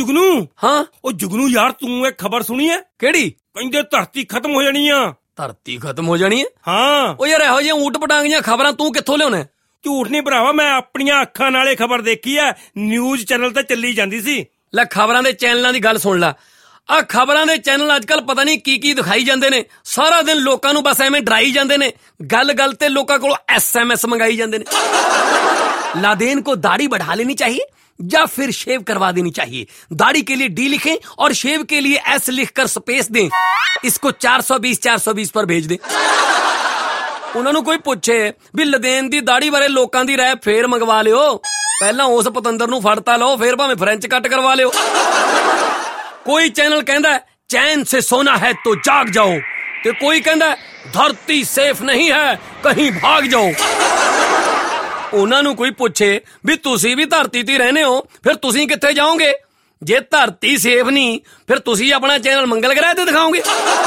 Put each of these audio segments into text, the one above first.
जुगनू हाँ ओ जुगनू यार तू एक खबर सुनी है? केड़ी? कहंदे धरती खत्म हो जानी आ। धरती खत्म हो जानी है? हाँ ओ यार ਇਹੋ ਜਿਹੀਆਂ ਊਟ ਪਟਾਂਗ ਦੀਆਂ ਖਬਰਾਂ ਤੂੰ ਕਿੱਥੋਂ ਲਿਆਉਣਾ? ਝੂਠ ਨਹੀਂ ਭਰਾਵਾ, ਮੈਂ ਆਪਣੀਆਂ ਅੱਖਾਂ ਨਾਲ ਇਹ ਖਬਰ ਦੇਖੀ ਹੈ, ਨਿਊਜ਼ ਚੈਨਲ ਤੇ ਚੱਲੀ ਜਾਂਦੀ ਸੀ। ਲੈ ਖਬਰਾਂ ਦੇ ਚੈਨਲਾਂ ਦੀ ਗੱਲ ਸੁਣ ਲੈ। ਆ ਖਬਰਾਂ ਦੇ ਚੈਨਲ ਅੱਜਕੱਲ ਪਤਾ ਨਹੀਂ ਕੀ ਦਿਖਾਈ ਜਾਂਦੇ ਨੇ। ਸਾਰਾ ਦਿਨ ਲੋਕਾਂ ਨੂੰ ਬਸ ਐਵੇਂ ਡਰਾਈ ਜਾਂਦੇ ਨੇ। ਗੱਲ ਤੇ ਲੋਕਾਂ ਕੋਲ SMS ਮੰਗਾਈ ਜਾਂਦੇ ਨੇ। लादेन को दाढ़ी बढ़ा लेनी चाहिए या फिर शेव करवा देनी चाहिए। दाढ़ी के लिए D लिखें और शेव के लिए S लिखकर स्पेस दें। इसको 420 पर भेज दें। ਉਹਨਾਂ ਨੂੰ ਕੋਈ ਪੁੱਛੇ ਵੀ ਲਦੇਨ ਦੀ ਦਾੜੀ ਬਾਰੇ ਲੋਕਾਂ ਦੀ ਰਾਏ ਫੇਰ ਮੰਗਵਾ ਲਿਓ। ਪਹਿਲਾਂ ਉਸ ਪਤੰਦਰ ਨੂੰ ਫੜਤਾ ਲਓ, ਫੇਰ ਭਾਵੇਂ ਫ੍ਰੈਂਚ ਕੱਟ ਕਰਵਾ ਲਿਓ। ਕੋਈ ਚੈਨਲ ਕਹਿੰਦਾ ਚੈਨ ਸੇ ਸੋਨਾ ਹੈ तो जाग जाओ, ਤੇ ਕੋਈ ਕਹਿੰਦਾ ਧਰਤੀ ਸੇਫ ਨਹੀਂ ਹੈ ਕਹੀਂ ਭਾਗ ਜਾਓ। ਉਹਨਾਂ ਨੂੰ ਕੋਈ ਪੁੱਛੇ ਵੀ ਤੁਸੀਂ ਵੀ ਧਰਤੀ ਤੇ ਰਹਿੰਦੇ ਹੋ, ਫਿਰ ਤੁਸੀਂ ਕਿੱਥੇ ਜਾਓਗੇ? ਜੇ ਧਰਤੀ ਸੇਫ ਨਹੀਂ ਫਿਰ ਤੁਸੀਂ ਆਪਣਾ ਚੈਨਲ ਮੰਗਲ ਗ੍ਰਹਿ ਤੇ ਦਿਖਾਓਗੇ।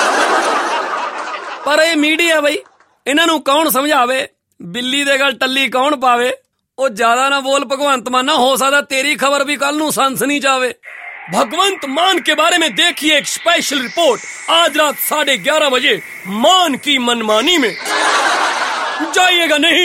ਪਰ ਇਹ ਮੀਡੀਆ ਬਈ, ਇਹਨਾਂ ਨੂੰ ਕੌਣ ਸਮਝਾਵੇ? ਬਿੱਲੀ ਦੇ ਗਲ ਟੱਲੀ ਕੌਣ ਪਾਵੇ? ਉਹ ਜ਼ਿਆਦਾ ਨਾ ਬੋਲ ਭਗਵੰਤ ਮਾਨ, ਹੋ ਸਕਦਾ ਤੇਰੀ ਖਬਰ ਵੀ ਕੱਲ ਨੂੰ ਸਨਸਨੀ ਜਾਵੇ। भगवंत मान के बारे में देखिए एक स्पेशल रिपोर्ट आज रात 11:30 बजे मान की मनमानी में। जाइएगा नहीं।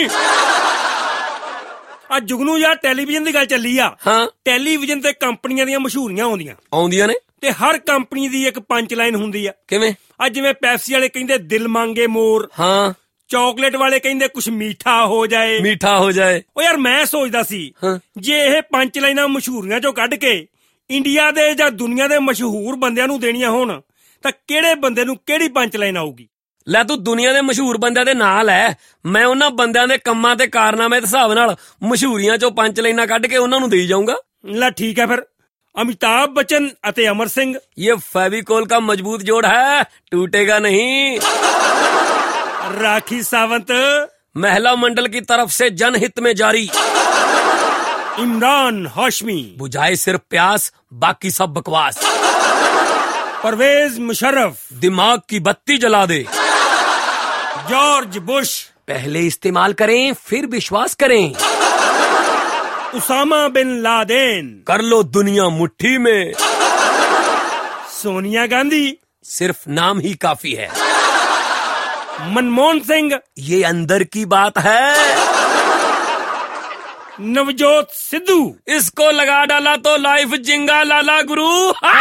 ਆ ਜੁਗਨੂ ਯਾਰ ਟੈਲੀਵਿਜ਼ਨ ਦੀ ਗੱਲ ਚੱਲੀ ਆ। ਹਾਂ ਟੈਲੀਵਿਜ਼ਨ ਤੇ ਕੰਪਨੀਆਂ ਦੀਆਂ ਮਸ਼ਹੂਰੀਆਂ ਆਉਂਦੀਆਂ ਨੇ ਤੇ ਹਰ ਕੰਪਨੀ ਦੀ ਇੱਕ ਪੰਚ ਲਾਈਨ ਹੁੰਦੀ ਆ। ਕਿਵੇਂ? ਅੱਜ ਜਿਵੇਂ ਪੈਪਸੀ ਵਾਲੇ ਕਹਿੰਦੇ ਦਿਲ ਮੰਗੇ ਮੋਰ, ਹਾਂ ਚਾਕਲੇਟ ਵਾਲੇ ਕਹਿੰਦੇ ਕੁਛ ਮੀਠਾ ਹੋ ਜਾਏ। ਉਹ ਯਾਰ ਮੈਂ ਸੋਚਦਾ ਸੀ ਜੇ ਇਹ ਪੰਚ ਲਾਈਨਾਂ ਮਸ਼ਹੂਰੀਆਂ ਚੋਂ ਕੱਢ ਕੇ ਇੰਡੀਆ ਦੇ ਜਾਂ ਦੁਨੀਆ ਦੇ ਮਸ਼ਹੂਰ ਬੰਦਿਆਂ ਨੂੰ ਦੇਣੀਆਂ ਹੋਣ ਤਾਂ ਕਿਹੜੇ ਬੰਦੇ ਨੂੰ ਕਿਹੜੀ ਪੰਚ ਲਾਈਨ ਆਊਗੀ? ਲੈ ਤੂੰ ਦੁਨੀਆ ਦੇ ਮਸ਼ਹੂਰ ਬੰਦਿਆਂ ਦੇ ਨਾਂ ਲੈ, ਮੈਂ ਉਹਨਾਂ ਬੰਦਿਆਂ ਦੇ ਕੰਮਾਂ ਤੇ ਕਾਰਨਾਮੇ ਦੇ ਹਿਸਾਬ ਨਾਲ ਮਸ਼ਹੂਰੀਆਂ ਚੋਂ ਪੰਚ ਲਾਈਨਾਂ ਕੱਢ ਕੇ ਉਹਨਾਂ ਨੂੰ ਦੇਈ ਜਾਊਂਗਾ। ਲੈ ਠੀਕ ਹੈ ਫਿਰ। अमिताभ बच्चन अते अमर सिंह, ये फेविकोल का मजबूत जोड़ है, टूटेगा नहीं। राखी सावंत, महिला मंडल की तरफ से जनहित में जारी। इमरान हाशमी, बुझाए सिर्फ प्यास बाकी सब बकवास। परवेज मुशर्रफ, दिमाग की बत्ती जला दे। जॉर्ज बुश, पहले इस्तेमाल करें फिर विश्वास करें। उसामा बिन लादेन, कर लो दुनिया मुट्ठी में। सोनिया गांधी, सिर्फ नाम ही काफी है। मनमोहन सिंह, ये अंदर की बात है। नवजोत सिद्धू, इसको लगा डाला तो लाइफ जिंगा लाला गुरु।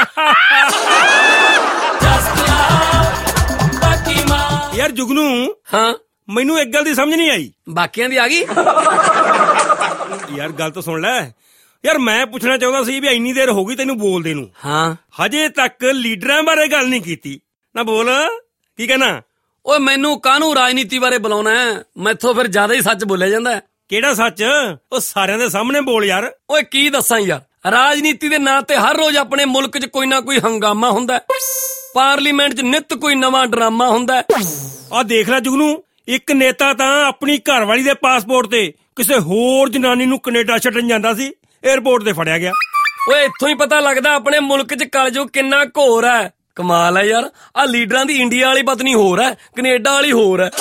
यार जुगनू, हाँ ਮੈਨੂੰ ਇੱਕ ਗੱਲ ਦੀ ਸਮਝ ਨਹੀਂ ਆਈ। ਬਾਕੀਆਂ ਦੀ ਆ ਗਈ? ਯਾਰ ਗੱਲ ਤਾਂ ਸੁਣ ਲੈ। ਯਾਰ ਮੈਂ ਪੁੱਛਣਾ ਚਾਹੁੰਦਾ ਸੀ ਵੀ ਇੰਨੀ ਦੇਰ ਹੋ ਗਈ ਤੈਨੂੰ ਬੋਲਦੇ ਨੂੰ, ਹਾਂ ਹਜੇ ਤੱਕ ਲੀਡਰਾਂ ਬਾਰੇ ਗੱਲ ਨਹੀਂ ਕੀਤੀ ਨਾ। ਬੋਲ ਕੀ ਕਹਿਣਾ? ਓਏ ਮੈਨੂੰ ਕਾਹਨੂੰ ਰਾਜਨੀਤੀ ਬਾਰੇ ਬੁਲਾਉਣਾ ਹੈ? ਮੈਥੋਂ ਫਿਰ ਜ਼ਿਆਦਾ ਹੀ ਸੱਚ ਬੋਲਿਆ ਜਾਂਦਾ। ਕਿਹੜਾ ਸੱਚ? ਉਹ ਸਾਰਿਆਂ ਦੇ ਸਾਹਮਣੇ ਬੋਲ ਯਾਰ। ਓਏ ਕੀ ਦੱਸਾਂ ਯਾਰ, ਰਾਜਨੀਤੀ ਦੇ ਨਾਂ ਤੇ ਹਰ ਰੋਜ਼ ਆਪਣੇ ਮੁਲਕ 'ਚ ਕੋਈ ਨਾ ਕੋਈ ਹੰਗਾਮਾ ਹੁੰਦਾ। ਪਾਰਲੀਮੈਂਟ 'ਚ ਨਿੱਤ ਕੋਈ ਨਵਾਂ ਡਰਾਮਾ ਹੁੰਦਾ। ਆਹ ਦੇਖ ਲੈ ਜੁਗਨੂ, ਇੱਕ ਨੇਤਾ ਤਾਂ ਆਪਣੀ ਘਰਵਾਲੀ ਦੇ ਪਾਸਪੋਰਟ ਤੇ ਕਿਸੇ ਹੋਰ ਜਨਾਨੀ ਨੂੰ ਕੈਨੇਡਾ ਛੱਡਣ ਜਾਂਦਾ ਸੀ, 에ਅਰਪੋਰਟ ਤੇ ਫੜਿਆ ਗਿਆ। ਓਏ ਇੱਥੋਂ ਹੀ ਪਤਾ ਲੱਗਦਾ ਆਪਣੇ ਮੁਲਕ 'ਚ ਕਲਯੁਗ ਕਿੰਨਾ ਘੋਰ ਹੈ। ਕਮਾਲ ਹੈ ਯਾਰ, ਆ ਲੀਡਰਾਂ ਦੀ ਇੰਡੀਆ ਵਾਲੀ ਪਤਨੀ ਹੋਰ ਹੈ, ਕੈਨੇਡਾ ਵਾਲੀ ਹੋਰ ਹੈ।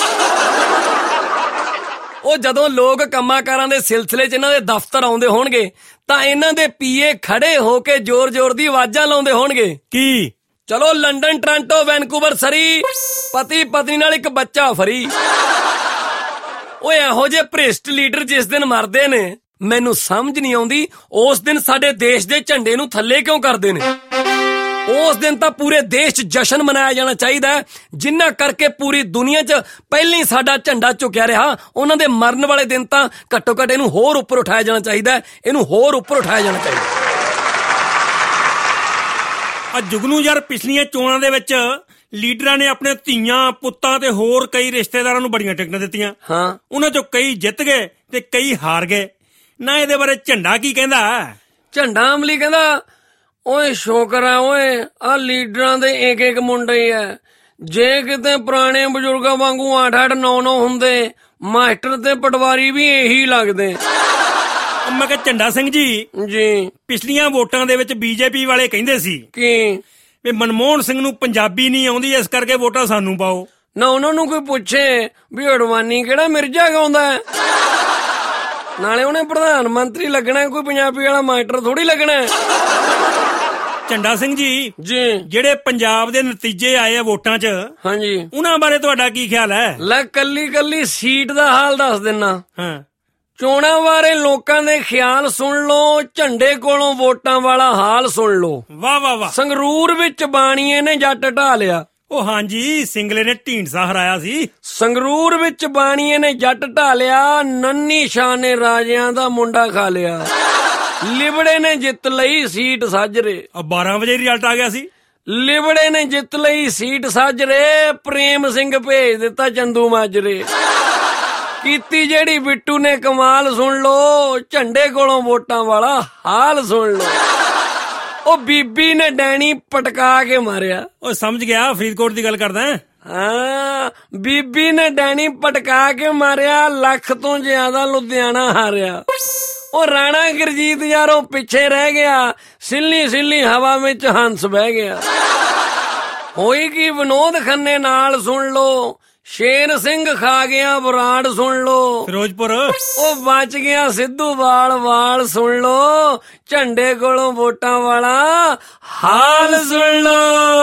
ਉਹ ਜਦੋਂ ਲੋਕ ਕੰਮਾਂਕਾਰਾਂ ਦੇ ਸਿਲਸਿਲੇ 'ਚ ਇਹਨਾਂ ਦੇ ਦਫ਼ਤਰ ਆਉਂਦੇ ਹੋਣਗੇ ਤਾਂ ਇਹਨਾਂ ਦੇ ਪੀਏ ਖੜੇ ਹੋ ਕੇ ਜ਼ੋਰ-ਜ਼ੋਰ ਦੀ ਆਵਾਜ਼ਾਂ ਲਾਉਂਦੇ ਹੋਣਗੇ। ਕੀ? ਚਲੋ ਲੰਡਨ, ਟੋਰਾਂਟੋ, ਵੈਨਕੂਵਰ, ਸਰੀ, ਪਤੀ ਪਤਨੀ ਨਾਲ ਇੱਕ ਬੱਚਾ ਫਰੀ। ਓਏ ਇਹੋ ਜਿਹੇ ਭ੍ਰਿਸ਼ਟ ਲੀਡਰ ਜਿਸ ਦਿਨ ਮਰਦੇ ਨੇ, ਮੈਨੂੰ ਸਮਝ ਨਹੀਂ ਆਉਂਦੀ ਉਸ ਦਿਨ ਸਾਡੇ ਦੇਸ਼ ਦੇ ਝੰਡੇ ਨੂੰ ਥੱਲੇ ਕਿਉਂ ਕਰਦੇ ਨੇ। ਉਸ ਦਿਨ ਤਾਂ ਪੂਰੇ ਦੇਸ਼ 'ਚ ਜਸ਼ਨ ਮਨਾਇਆ ਜਾਣਾ ਚਾਹੀਦਾ ਹੈ, ਜਿੰਨਾ ਕਰਕੇ ਪੂਰੀ ਦੁਨੀਆ 'ਚ ਪਹਿਲਾਂ ਹੀ ਸਾਡਾ ਝੰਡਾ ਝੁਕਿਆ ਰਿਹਾ। ਉਹਨਾਂ ਦੇ ਮਰਨ ਵਾਲੇ ਦਿਨ ਤਾਂ ਘੱਟੋ ਘੱਟ ਇਹਨੂੰ ਹੋਰ ਉੱਪਰ ਉਠਾਇਆ ਜਾਣਾ ਚਾਹੀਦਾ, ਇਹਨੂੰ ਹੋਰ ਉੱਪਰ ਉਠਾਇਆ ਜਾਣਾ ਚਾਹੀਦਾ। ਆ ਜੁਗਨੂ ਯਾਰ, ਪਿਛਲੀਆਂ ਚੋਣਾਂ ਦੇ ਵਿੱਚ ਲੀਡਰਾਂ ਨੇ ਆਪਣੇ ਧੀਆਂ, ਪੁੱਤਾਂ ਤੇ ਹੋਰ ਕਈ ਰਿਸ਼ਤੇਦਾਰਾਂ ਨੂੰ ਬੜੀਆਂ ਟਿਕਟਾਂ ਦਿੱਤੀਆਂ। ਹਾਂ, ਉਹਨਾਂ ਚੋਂ ਕਈ ਜਿੱਤ ਗਏ ਤੇ ਕਈ ਹਾਰ ਗਏ ਨਾ। ਇਹਦੇ ਬਾਰੇ ਝੰਡਾ ਕੀ ਕਹਿੰਦਾ? ਝੰਡਾ ਅਮਲੀ ਕਹਿੰਦਾ, ਓਏ ਸ਼ੁਕਰ ਹੈ ਓਏ ਆ ਲੀਡਰਾਂ ਦੇ ਇੱਕ ਇੱਕ ਮੁੰਡੇ ਹੀ ਐ। ਜੇ ਕਿਤੇ ਪੁਰਾਣੇ ਬਜ਼ੁਰਗਾਂ ਵਾਂਗੂ 8-8, 9-9 ਹੁੰਦੇ, ਮਾਸਟਰ ਤੇ ਪਟਵਾਰੀ ਵੀ ਇਹੀ ਲੱਗਦੇ। ਮੈਂ ਕਿਹਾ ਝੰਡਾ ਸਿੰਘ ਜੀ, ਪਿਛਲੀਆਂ ਵੋਟਾਂ ਦੇ ਵਿੱਚ ਬੀਜੇਪੀ ਵਾਲੇ ਕਹਿੰਦੇ ਸੀ ਕਿ ਵੀ ਮਨਮੋਹਨ ਸਿੰਘ ਨੂੰ ਪੰਜਾਬੀ ਨਹੀਂ ਆਉਂਦੀ, ਇਸ ਕਰਕੇ ਵੋਟਾਂ ਸਾਨੂੰ ਪਾਓ ਨਾ। ਉਹਨਾਂ ਨੂੰ ਕੋਈ ਪੁੱਛੇ ਵੀ ਅਡਵਾਨੀ ਕਿਹੜਾ ਮਿਰਜ਼ਾ ਗਾਉਂਦਾ ਹੈ? ਨਾਲੇ ਉਹਨੇ ਪ੍ਰਧਾਨ ਮੰਤਰੀ ਲੱਗਣਾ, ਕੋਈ ਪੰਜਾਬੀ ਵਾਲਾ ਮਾਸਟਰ ਥੋੜੀ ਲੱਗਣਾ। ਝੰਡਾ ਸਿੰਘ ਜੀ, ਜਿਹੜੇ ਪੰਜਾਬ ਦੇ ਨਤੀਜੇ ਆਏ ਆ ਵੋਟਾਂ 'ਚ, ਹਾਂਜੀ, ਉਹਨਾਂ ਬਾਰੇ ਤੁਹਾਡਾ ਕੀ ਖਿਆਲ ਹੈ? ਲੈ ਕੱਲੀ ਸੀਟ ਦਾ ਹਾਲ ਦੱਸ ਦਿੰਨਾ। ਹਾਂ, ਚੋਣਾਂ ਬਾਰੇ ਲੋਕਾਂ ਦੇ ਖਿਆਲ ਸੁਣ ਲਓ, ਝੰਡੇ ਕੋਲੋਂ ਵੋਟਾਂ ਵਾਲਾ ਹਾਲ ਸੁਣ ਲਓ। ਵਾਹ ਵਾਹ ਵਾਹ। ਸੰਗਰੂਰ ਵਿੱਚ ਬਾਣੀਏ ਨੇ ਜੱਟ ਢਾ ਲਿਆ। ਉਹ ਹਾਂਜੀ, ਸਿੰਗਲੇ ਨੇ ਢੀਂਡਸਾ ਹਰਾਇਆ ਸੀ। ਸੰਗਰੂਰ ਵਿੱਚ ਬਾਣੀਏ ਨੇ ਜੱਟ ਢਾ ਲਿਆ, ਨੰਨੀ ਸ਼ਾਹ ਨੇ ਰਾਜਿਆਂ ਦਾ ਮੁੰਡਾ ਖਾ ਲਿਆ। ਲਿਬੜੇ ਨੇ ਜਿੱਤ ਲਈ ਸੀਟ ਸਾਜਰੇ। 12 ਵਜੇ ਰਿਜ਼ਲਟ ਆ ਗਿਆ ਸੀ। ਲਿਬੜੇ ਨੇ ਜਿੱਤ ਲਈ ਸੀਟ ਸਾਜਰੇ, ਪ੍ਰੇਮ ਸਿੰਘ ਭੇਜ ਦਿੱਤਾ ਚੰਦੂ ਮਾਜਰੇ। ਕੀਤੀ ਜਿਹੜੀ ਬਿੱਟੂ ਨੇ ਕਮਾਲ ਸੁਣ ਲੋ, ਝੰਡੇ ਕੋਲੋਂ ਵੋਟਾਂ ਵਾਲਾ ਹਾਲ ਸੁਣ ਲੋ। ਉਹ ਬੀਬੀ ਨੇ ਡੈਣੀ ਪਟਕਾ ਕੇ ਮਾਰਿਆ। ਉਹ ਸਮਝ ਗਿਆ, ਫਰੀਦਕੋਟ ਦੀ ਗੱਲ ਕਰਦਾ। ਹਾਂ, ਬੀਬੀ ਨੇ ਡੈਣੀ ਪਟਕਾ ਕੇ ਮਾਰਿਆ, ਲੱਖ ਤੋਂ ਜ਼ਿਆਦਾ ਲੁਧਿਆਣਾ ਹਾਰਿਆ। ਉਹ ਰਾਣਾ ਗੁਰਜੀਤ ਯਾਰੋਂ ਪਿੱਛੇ ਰਹਿ ਗਿਆ, ਸਿੱਲੀ ਹਵਾ ਵਿੱਚ ਹੰਸ ਬਹਿ ਗਿਆ। ਹੋਈ ਕੀ ਵਿਨੋਦ ਖੰਨੇ ਨਾਲ ਸੁਣ ਲੋ, ਸ਼ੇਰ ਸਿੰਘ ਖਾ ਗਿਆ ਬਰਾੜ ਸੁਣ ਲੋ। ਫਿਰੋਜ਼ਪੁਰ ਉਹ ਬਚ ਗਿਆ ਸਿੱਧੂ ਵਾਲ ਸੁਣ ਲੋ, ਝੰਡੇ ਕੋਲੋਂ ਵੋਟਾਂ ਵਾਲਾ ਹਾਲ ਸੁਣ ਲੋ।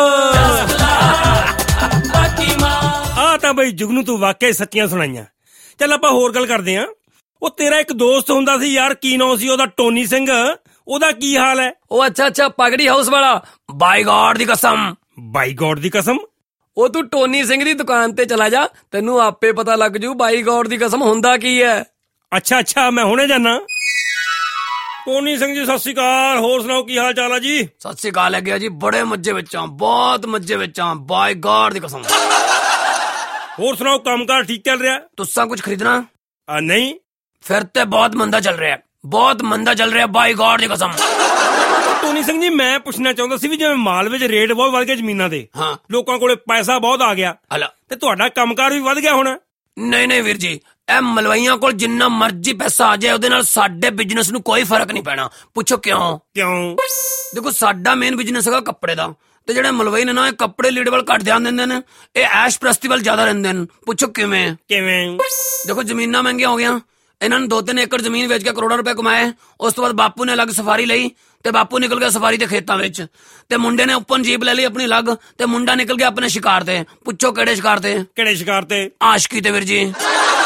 ਆ ਤਾਂ ਬਈ ਜੁਗਨੂ ਤੂੰ ਵਾਕਿਆ ਸੱਚੀਆਂ ਸੁਣਾਈਆਂ। ਚੱਲ ਆਪਾਂ ਹੋਰ ਗੱਲ ਕਰਦੇ ਆਂ। ਉਹ ਤੇਰਾ ਇੱਕ ਦੋਸਤ ਹੁੰਦਾ ਸੀ ਯਾਰ, ਕੀ ਨਾਂ ਸੀ ਉਹਦਾ? ਟੋਨੀ ਸਿੰਘ। ਉਹਦਾ ਕੀ ਹਾਲ ਹੈ? ਉਹ ਅੱਛਾ ਪਗੜੀ ਹਾਊਸ ਵਾਲਾ। ਬਾਈ ਗॉड ਦੀ ਕਸਮ। ਬਾਈ ਗॉड ਦੀ ਕਸਮ? ਉਹ ਤੂੰ ਟੋਨੀ ਸਿੰਘ ਦੀ ਦੁਕਾਨ ਤੇ ਚਲਾ ਜਾ, ਤੈਨੂੰ ਆਪੇ ਪਤਾ ਲੱਗ ਜੂ ਬਾਈ ਗॉड ਦੀ ਕਸਮ ਹੁੰਦਾ ਕੀ ਹੈ। ਅੱਛਾ ਮੈਂ ਹੁਣੇ ਜਾਣਾ। ਟੋਨੀ ਸਿੰਘ ਜੀ ਸਤਿ ਸ਼੍ਰੀ ਅਕਾਲ, ਹੋਰ ਸੁਣਾਓ ਕੀ ਹਾਲ ਚਾਲ ਆ ਜੀ? ਸਤਿ ਸ਼੍ਰੀ ਅਕਾਲ ਲੱਗਿਆ ਜੀ, ਬੜੇ ਮੱਜੇ ਵਿੱਚ ਆ, ਬਹੁਤ ਮੱਜੇ ਵਿੱਚ ਆ, ਬਾਈ ਗॉड ਦੀ ਕਸਮ। ਹੋਰ ਸੁਣਾਓ, ਕੰਮਕਾਰ ਠੀਕ ਚੱਲ ਰਿਹਾ? ਤੁਸਾਂ ਕੁਝ ਖਰੀਦਣਾ? ਨਹੀਂ। ਫਿਰ ਤੇ ਬਹੁਤ ਮੰਦਾ ਚੱਲ ਰਿਹਾ, ਬਹੁਤ ਮੰਦਾ ਚੱਲ ਰਿਹਾ, ਬਾਈ ਗॉड ਦੀ ਕਸਮ। ਟੋਨੀ ਸਿੰਘ ਜੀ, ਮੈਂ ਪੁੱਛਣਾ ਚਾਹੁੰਦਾ ਸੀ ਵੀ ਜਿਵੇਂ ਮਾਲ ਵਿੱਚ ਰੇਟ ਬਹੁਤ ਵੱਧ ਗਏ ਜ਼ਮੀਨਾਂ ਦੇ, ਹਾਂ, ਲੋਕਾਂ ਕੋਲੇ ਪੈਸਾ ਬਹੁਤ ਆ ਗਿਆ, ਤੇ ਤੁਹਾਡਾ ਕੰਮਕਾਰ ਵੀ ਵੱਧ ਗਿਆ ਹੋਣਾ? ਨਹੀਂ ਵੀਰ ਜੀ, ਇਹ ਮਲਵਈਆਂ ਕੋਲ ਜਿੰਨਾ ਮਰਜ਼ੀ ਪੈਸਾ ਆ ਜਾਏ, ਉਹਦੇ ਨਾਲ ਸਾਡੇ ਬਿਜ਼ਨਸ ਨੂੰ ਕੋਈ ਫਰਕ ਨਹੀਂ ਪੈਣਾ। ਪੁੱਛੋ ਕਿਉਂ? ਦੇਖੋ, ਸਾਡਾ ਮੇਨ ਬਿਜ਼ਨਸ ਹੈਗਾ ਕੱਪੜੇ ਦਾ, ਤੇ ਜਿਹੜੇ ਮਲਵਈ ਨੇ ਨਾ, ਇਹ ਕੱਪੜੇ ਲੀੜੇ ਵੱਲ ਘੱਟ ਧਿਆਨ ਦਿੰਦੇ ਨੇ, ਇਹ ਐਸ਼ ਪ੍ਰਸਤੀ ਵੱਲ ਜ਼ਿਆਦਾ ਰਹਿੰਦੇ ਨੇ। ਪੁੱਛੋ ਕਿਵੇਂ? ਦੇਖੋ, ਜ਼ਮੀਨਾਂ ਮਹਿੰਗੀਆਂ ਹੋ ਗਈਆਂ, ਇਹਨਾਂ ਨੇ 2-3 ਏਕੜ ਜ਼ਮੀਨ ਵੇਚ ਕੇ ਕਰੋੜਾਂ ਰੁਪਏ ਕਮਾਏ। ਉਸ ਤੋਂ ਬਾਅਦ ਬਾਪੂ ਨੇ ਅਲੱਗ ਸਫਾਰੀ ਲਈ, ਤੇ ਬਾਪੂ ਨਿਕਲ ਗਿਆ ਸਫਾਰੀ ਦੇ ਖੇਤਾਂ ਵਿੱਚ, ਤੇ ਮੁੰਡੇ ਨੇ ਓਪਨ ਜੀਪ ਲੈ ਲਈ ਆਪਣੀ ਅਲੱਗ, ਤੇ ਮੁੰਡਾ ਨਿਕਲ ਗਿਆ ਆਪਣੇ ਸ਼ਿਕਾਰ ਤੇ। ਪੁੱਛੋ ਕਿਹੜੇ ਸ਼ਿਕਾਰ ਤੇ? ਕਿਹੜੇ ਸ਼ਿਕਾਰ ਤੇ? ਆਸ਼ਕੀ ਤੇ ਵੀਰ ਜੀ।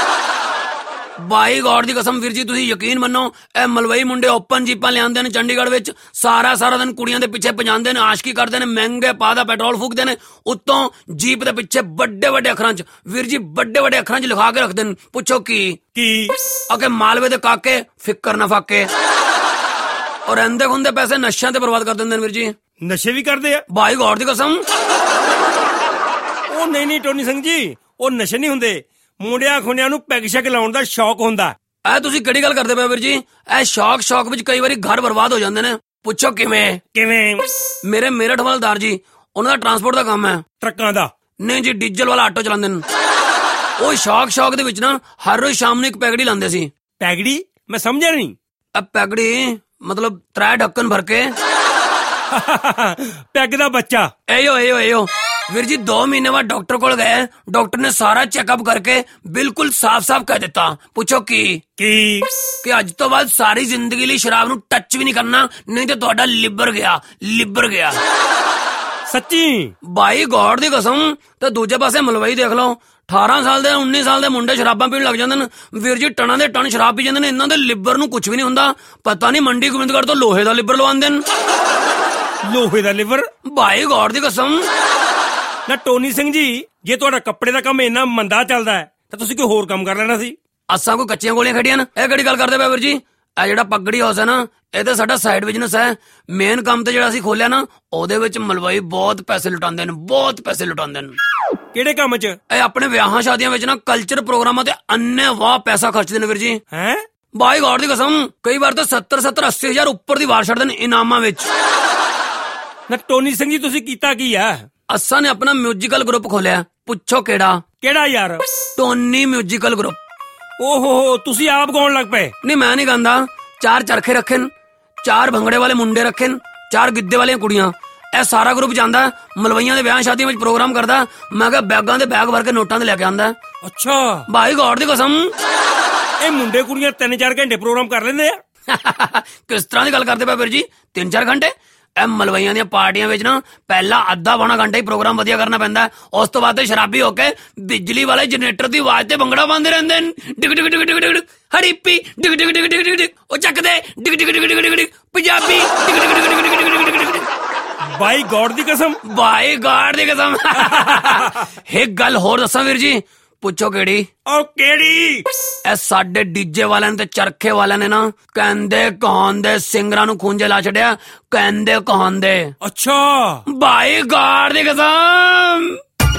ਬਾਈ ਗॉड ਦੀ ਕਸਮ ਵੀਰ ਜੀ, ਤੁਸੀਂ ਯਕੀਨ ਮੰਨੋ, ਇਹ ਮਲਵਈ ਮੁੰਡੇ ਓਪਨ ਜੀਪਾਂ ਲਿਆਂਦੇ ਨੇ ਚੰਡੀਗੜ੍ਹ ਵਿੱਚ, ਸਾਰਾ ਦਿਨ ਕੁੜੀਆਂ ਦੇ ਪਿੱਛੇ ਭਜਾਉਂਦੇ ਨੇ, ਆਸ਼ਕੀ ਕਰਦੇ ਨੇ, ਮਹਿੰਗੇ ਪਾ ਦਾ ਪੈਟਰੋਲ ਫੂਕਦੇ ਨੇ, ਉੱਤੋਂ ਜੀਪ ਦੇ ਪਿੱਛੇ ਵੱਡੇ ਅੱਖਰਾਂ 'ਚ ਵੀਰ ਜੀ, ਵੱਡੇ ਅੱਖਰਾਂ 'ਚ ਲਿਖਾ ਕੇ ਰੱਖਦੇ ਨੇ। ਪੁੱਛੋ ਕੀ? ਅਕੇ ਮਾਲਵੇ ਦੇ ਕਾਕੇ ਫਿੱਕਰ ਨਾ ਫਾਕੇ। ਔਰ ਰਹਿੰਦੇ ਖੁੰਦੇ ਪੈਸੇ ਨਸ਼ਿਆਂ ਤੇ ਬਰਬਾਦ ਕਰ ਦਿੰਦੇ ਨੇ ਵੀਰ ਜੀ। ਨਸ਼ੇ ਵੀ ਕਰਦੇ ਆ? ਬਾਈ ਗॉड ਦੀ ਕਸਮ। ਉਹ ਨਹੀਂ ਟੋਨੀ ਸਿੰਘ ਜੀ, ਉਹ ਨਸ਼ੇ ਨਹੀਂ ਹੁੰਦੇ, ਮੁੰਡਿਆਂ ਖੁੰਡਿਆਂ ਨੂੰ ਪੈਗ ਸ਼ੈਗ ਲਾਉਣ ਦਾ ਸ਼ੌਕ ਹੁੰਦਾ। ਇਹ ਤੁਸੀਂ ਕਿਹੜੀ ਗੱਲ ਕਰਦੇ ਪਏ ਵੀਰ ਜੀ? ਇਹ ਸ਼ੌਕ ਵਿੱਚ ਕਈ ਵਾਰੀ ਘਰ ਬਰਬਾਦ ਹੋ ਜਾਂਦੇ ਨੇ। ਪੁੱਛੋ ਕਿਵੇਂ? ਮੇਰੇ ਮੇਰਠ ਵਾਲਦਾਰ ਜੀ, ਉਹਨਾਂ ਦਾ ਟਰਾਂਸਪੋਰਟ ਦਾ ਕੰਮ ਹੈ। ਟਰੱਕਾਂ ਦਾ? ਨਹੀਂ ਜੀ, ਡੀਜ਼ਲ ਵਾਲਾ ਆਟੋ ਚਲਾਉਂਦੇ ਨੇ। ਉਹ ਸ਼ੌਕ ਦੇ ਵਿੱਚ ਨਾ ਹਰ ਰੋਜ਼ ਸ਼ਾਮ ਨੂੰ ਇੱਕ ਪੈਗੜੀ ਲਾਉਂਦੇ ਸੀ। ਪੈਗੜੀ? ਮੈਂ ਸਮਝਿਆ ਨਹੀਂ। ਪੈਗੜੀ ਮਤਲਬ 3 ਢੱਕਣ ਭਰ ਕੇ। ਪੈਗ ਦਾ ਬੱਚਾ? ਇਹੋ ਵੀਰ ਜੀ, 2 ਮਹੀਨੇ ਬਾਅਦ ਡਾਕਟਰ ਕੋਲ ਗਏ, ਡਾਕਟਰ ਨੇ ਸਾਰਾ ਚੈੱਕਅਪ ਕਰਕੇ ਬਿਲਕੁਲ ਸਾਫ਼ ਕਹਿ ਦਿੱਤਾ। ਪੁੱਛੋ ਕੀ? ਕਿ ਅੱਜ ਤੋਂ ਬਾਅਦ ਸਾਰੀ ਜ਼ਿੰਦਗੀ ਲਈ ਸ਼ਰਾਬ ਨੂੰ ਟੱਚ ਵੀ ਨਹੀਂ ਕਰਨਾ, ਨਹੀਂ ਤੇ ਤੁਹਾਡਾ ਲਿਬਰ ਗਿਆ। ਸੱਚੀ? ਬਾਈ ਗॉड ਦੀ ਕਸਮ। ਤੇ ਦੂਜੇ ਪਾਸੇ ਮਲਵਈ ਦੇਖ ਲਓ, 18 ਸਾਲ ਦੇ 19 ਸਾਲ ਦੇ ਮੁੰਡੇ ਸ਼ਰਾਬਾਂ ਪੀਣ ਲੱਗ ਜਾਂਦੇ ਨੇ ਵੀਰ ਜੀ, ਟਨਾਂ ਦੇ ਟਨ ਸ਼ਰਾਬ ਪੀ ਜਾਂਦੇ ਨੇ। ਇਹਨਾਂ ਦੇ ਲਿਬਰ ਨੂੰ ਕੁਝ ਵੀ ਨਹੀਂ ਹੁੰਦਾ, ਪਤਾ ਨਹੀਂ ਮੰਡੀ ਗੋਬਿੰਦਗੜ੍ਹ ਤੋਂ ਲੋਹੇ ਦਾ ਲਿਬਰ ਲਵਾਉਂਦੇ ਨੇ। ਲੋਹੇ ਦਾ ਲਿਬਰ? ਬਾਈ ਗॉड ਦੀ ਕਸਮ। ਨਾ ਟੋਨੀ ਸਿੰਘ ਜੀ, ਜੇ ਤੁਹਾਡਾ ਕੱਪੜੇ ਦਾ ਕੰਮ ਇੰਨਾ ਮੰਦਾ ਚੱਲਦਾ ਹੈ, ਤਾਂ ਤੁਸੀਂ ਕੋਈ ਹੋਰ ਕੰਮ ਕਰ ਲੈਣਾ ਸੀ। ਅਸਾਂ ਕੋਈ ਕੱਚੀਆਂ ਗੋਲੀਆਂ ਖੜੀਆਂ ਨੇ? ਇਹ ਕਿਹੜੀ ਗੱਲ ਕਰਦੇ ਪਏ ਵੀਰ ਜੀ? ਇਹ ਜਿਹੜਾ ਪਗੜੀ ਹਾਊਸ ਹੈ ਨਾ, ਇਹ ਤਾਂ ਸਾਡਾ ਸਾਈਡ ਬਿਜ਼ਨਸ ਹੈ। ਮੇਨ ਕੰਮ ਤੇ ਜਿਹੜਾ ਅਸੀਂ ਖੋਲਿਆ ਨਾ, ਉਹਦੇ ਵਿੱਚ ਮਲਵਈ ਬਹੁਤ ਪੈਸੇ ਲੁਟਾਉਂਦੇ ਨੇ। ਕਿਹੜੇ ਕੰਮ 'ਚ? ਇਹ ਆਪਣੇ ਵਿਆਹਾਂ ਸ਼ਾਦੀਆਂ ਵਿੱਚ ਨਾ, ਕਲਚਰ ਪ੍ਰੋਗਰਾਮਾਂ ਤੇ ਅੰਨੇ ਵਾਹ ਪੈਸਾ ਖਰਚਦੇ ਨੇ ਵੀਰ ਜੀ। ਹੈ? ਬਾਈ ਗॉड ਦੀ ਕਸਮ, ਕਈ ਵਾਰ ਤਾਂ 70-80 ਹਜ਼ਾਰ ਉੱਪਰ ਦੀ ਵਾਰ ਛੱਡਦੇ ਨੇ ਇਨਾਮਾਂ ਵਿੱਚ। ਨਾ ਟੋਨੀ ਸਿੰਘ ਜੀ, ਤੁਸੀਂ ਕੀਤਾ ਕੀ ਆ? ਅਸਾਂ ਨੇ ਆਪਣਾ ਮਿਊਜ਼ੀਕਲ ਗਰੁੱਪ ਖੋਲਿਆ। ਪੁੱਛੋ ਕਿਹੜਾ ਯਾਰ? Tony musical group. ਓਹੋ, ਤੁਸੀਂ ਆਪ ਗਾਉਣ ਲੱਗ ਪਏ? ਨਹੀਂ, ਮੈਂ ਨਹੀਂ ਗਾਉਂਦਾ। 4 ਚਰਖੇ ਰੱਖੇ ਨੇ, 4 ਭੰਗੜੇ ਵਾਲੇ ਮੁੰਡੇ ਰੱਖੇ ਨੇ, 4 ਗਿੱਧੇ ਵਾਲੀਆਂ ਕੁੜੀਆਂ। ਇਹ ਸਾਰਾ ਗਰੁੱਪ ਜਾਂਦਾ ਮਲਵਈਆਂ ਦੇ ਵਿਆਹ ਸ਼ਾਦੀਆਂ ਵਿੱਚ ਪ੍ਰੋਗਰਾਮ ਕਰਦਾ। ਮੈਂ ਕਿਹਾ ਬੈਗਾਂ ਦੇ ਬੈਗ ਭਰ ਕੇ ਨੋਟਾਂ ਦੇ ਲੈ ਕੇ ਆਂਦਾ। ਅੱਛਾ। ਬਾਈ ਗॉड ਦੀ ਕਸਮ। ਇਹ ਮੁੰਡੇ ਕੁੜੀਆਂ 3-4 ਘੰਟੇ ਪ੍ਰੋਗਰਾਮ ਕਰ ਲੈਂਦੇ ਆ? ਕਿਸ ਤਰ੍ਹਾਂ ਦੀ ਗੱਲ ਕਰਦੇ ਪਏ ਵੀਰ ਜੀ? 3-4 ਘੰਟੇ? ਇਹ ਮਲਵਈਆਂ ਦੀਆਂ ਪਾਰਟੀਆਂ ਵਿੱਚ ਨਾ ਪਹਿਲਾਂ ਅੱਧਾ ਪੌਣਾ ਘੰਟਾ ਹੀ ਪ੍ਰੋਗਰਾਮ ਵਧੀਆ ਕਰਨਾ ਪੈਂਦਾ, ਉਸ ਤੋਂ ਬਾਅਦ ਤੇ ਸ਼ਰਾਬੀ ਹੋ ਕੇ ਬਿਜਲੀ ਵਾਲੇ ਜਨਰੇਟਰ ਦੀ ਆਵਾਜ਼ ਤੇ ਭੰਗੜਾ ਪਾਉਂਦੇ ਰਹਿੰਦੇ ਨੇ। ਡਿਗ ਡਿਗ ਡਿਗ ਡਿਗ ਡਿਗ ਹੜੀਪੀ ਡਿਗ ਡਿਗ ਡਿਗ ਡਿਗ ਡਿਗ ਉਹ ਚੱਕਦੇ ਡਿਗ ਡਿਗ ਡਿਗ ਡਿਗ ਡਿਗ ਪੰਜਾਬੀ ਡਿਗ ਡਿਗ ਡਿਗ ਡਿਗ ਡਿਗ ਡਿਗ ਡਿਗ। ਬਾਈ ਗॉड ਦੀ ਕਸਮ, ਬਾਈ ਗॉड ਦੀ ਕਸਮ। ਇੱਕ ਗੱਲ ਹੋਰ ਦੱਸਾਂ ਵੀਰ ਜੀ, ਪੁੱਛੋ ਕਿਹੜੀ? ਉਹ ਕਿਹੜੀ? ਇਹ ਸਾਡੇ ਡੀਜੇ ਵਾਲਿਆਂ ਤੇ ਚਰਖੇ ਵਾਲਿਆਂ ਨੇ ਨਾ ਕਹਿੰਦੇ ਕਹਾਂਦੇ ਸਿੰਗਰਾਂ ਨੂੰ ਖੂੰਜੇ ਲਾ ਛੱਡਿਆ, ਕਹਿੰਦੇ ਕਹਾਂਦੇ। ਅੱਛਾ, ਬਾਈ ਗॉड ਦੀ ਕਸਮ।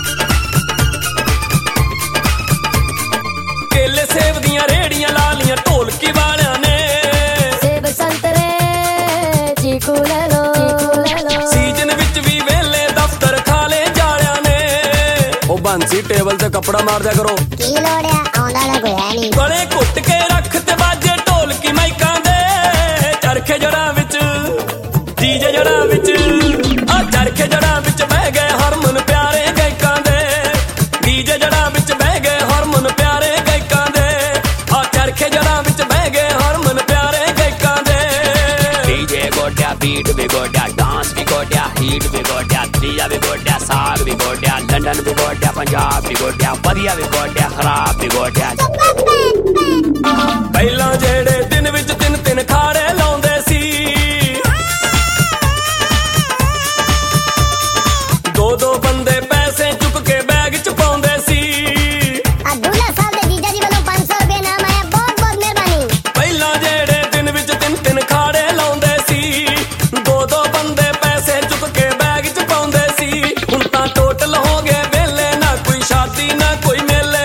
ਕੇਲੇ ਸੇਬ ਦੀਆਂ ਰੇੜੀਆਂ ਲਾ ਲੀਆਂ ਢੋਲਕੀ ਵਾਲਿਆਂ ਨੇ, ਸੇਬ ਸੰਤਰੇ ਚੀਕੂ ਲੈ ਲੋ, ਸੀਜ਼ਨ ਵਿੱਚ ਵੀ ਵੇਲੇ ਦਫ਼ਤਰ ਖਾਲੇ ਜਾਲਿਆਂ ਨੇ। ਉਹ ਬੰਸੀ ਟੇਬਲ ਤੇ ਕੱਪੜਾ ਮਾਰ ਦਿਆ ਕਰੋ, ਕੀ ਲੋੜ ਆ, ਆਉਂਦਾ ਨਾ ਕੋਈ ਹੈ ਨਹੀਂ। ਗਲੇ ਘੁੱਟ ਕੇ ਰੱਖ ਤੇ ਬਾਜੇ ਢੋਲਕੀ ਮਾਈਕਾਂ ਦੇ, ਚਰਖੇ ਜੜਾਂ ਵਿੱਚ ਡੀਜੇ ਜੜਾਂ ਵਿੱਚ, ਆ ਚਰਖੇ ਜੜਾਂ ਵਿੱਚ ਬਹਿ ਗਏ ਹਰਮਨ ਪਿਆਰੇ ਗਾਇਕਾਂ ਦੇ, ਡੀਜੇ ਜੜਾਂ ਵਿੱਚ ਬਹਿ ਗਏ ਹਰਮਨ ਪਿਆਰੇ ਗਾਇਕਾਂ ਦੇ, ਆ ਚਰਖੇ ਜੜਾਂ ਵਿੱਚ ਬਹਿ ਗਏ ਹਰਮਨ ਪਿਆਰੇ ਗਾਇਕਾਂ ਦੇ। ਡੀਜੇ ਗੋਡਿਆ ਬੀਟ ਵੀ ਗੋਡਿਆ, ਡਾਂਸ ਵੀ ਗੋਡਿਆ, ਹੀਟ ਵੀ ਗੋਡਿਆ, ਡੀਜਾ ਵੀ ਗੋਡਿਆ, ਸਾਗ ਵੀ ਗੋਡਿਆ, ਲੰਡਨ ਵੀ ਗੋਡਿਆ, ਪੰਜਾਬ ਵੀ ਗੋਡਿਆ, ਵਧੀਆ ਵੀ ਗੋਡਿਆ, ਖਰਾਬ ਵੀ ਗੋਡਿਆ। ਪਹਿਲਾਂ ਜਿਹੜੇ ਦਿਨ ਵਿੱਚ ਤਿੰਨ ਤਿੰਨ ਖਾੜੇ ਲਾਉਂਦੇ ਸੀ, ਦੋ ਦੋ ਬੰਦੇ ਪੈਸੇ ਚੁੱਕ ਕੇ ਬੈਗ ਚ ਪਾਉਂਦੇ ਸੀ। ਅਬਦੁੱਲਾ ਸਾਹਿਬ ਦੇ ਜੀਜਾ ਜੀ ਵੱਲੋਂ 500 ਰੁਪਏ ਨਾਮ ਆਇਆ, ਬਹੁਤ ਬਹੁਤ ਮਿਹਰਬਾਨੀ। ਪਹਿਲਾਂ ਜਿਹੜੇ ਦਿਨ ਵਿੱਚ ਤਿੰਨ ਤਿੰਨ ਖਾੜੇ ਲਾਉਂਦੇ ਸੀ, ਦੋ ਦੋ ਬੰਦੇ ਪੈਸੇ ਚੁੱਕ ਕੇ ਬੈਗ ਚ ਪਾਉਂਦੇ ਸੀ। ਹੁਣ ਤਾਂ ਟੋਟਲ ਹੋ ਗਏ ਵੇਲੇ, ਨਾ ਕੋਈ ਸ਼ਾਦੀ ਨਾ ਕੋਈ ਮੇਲੇ।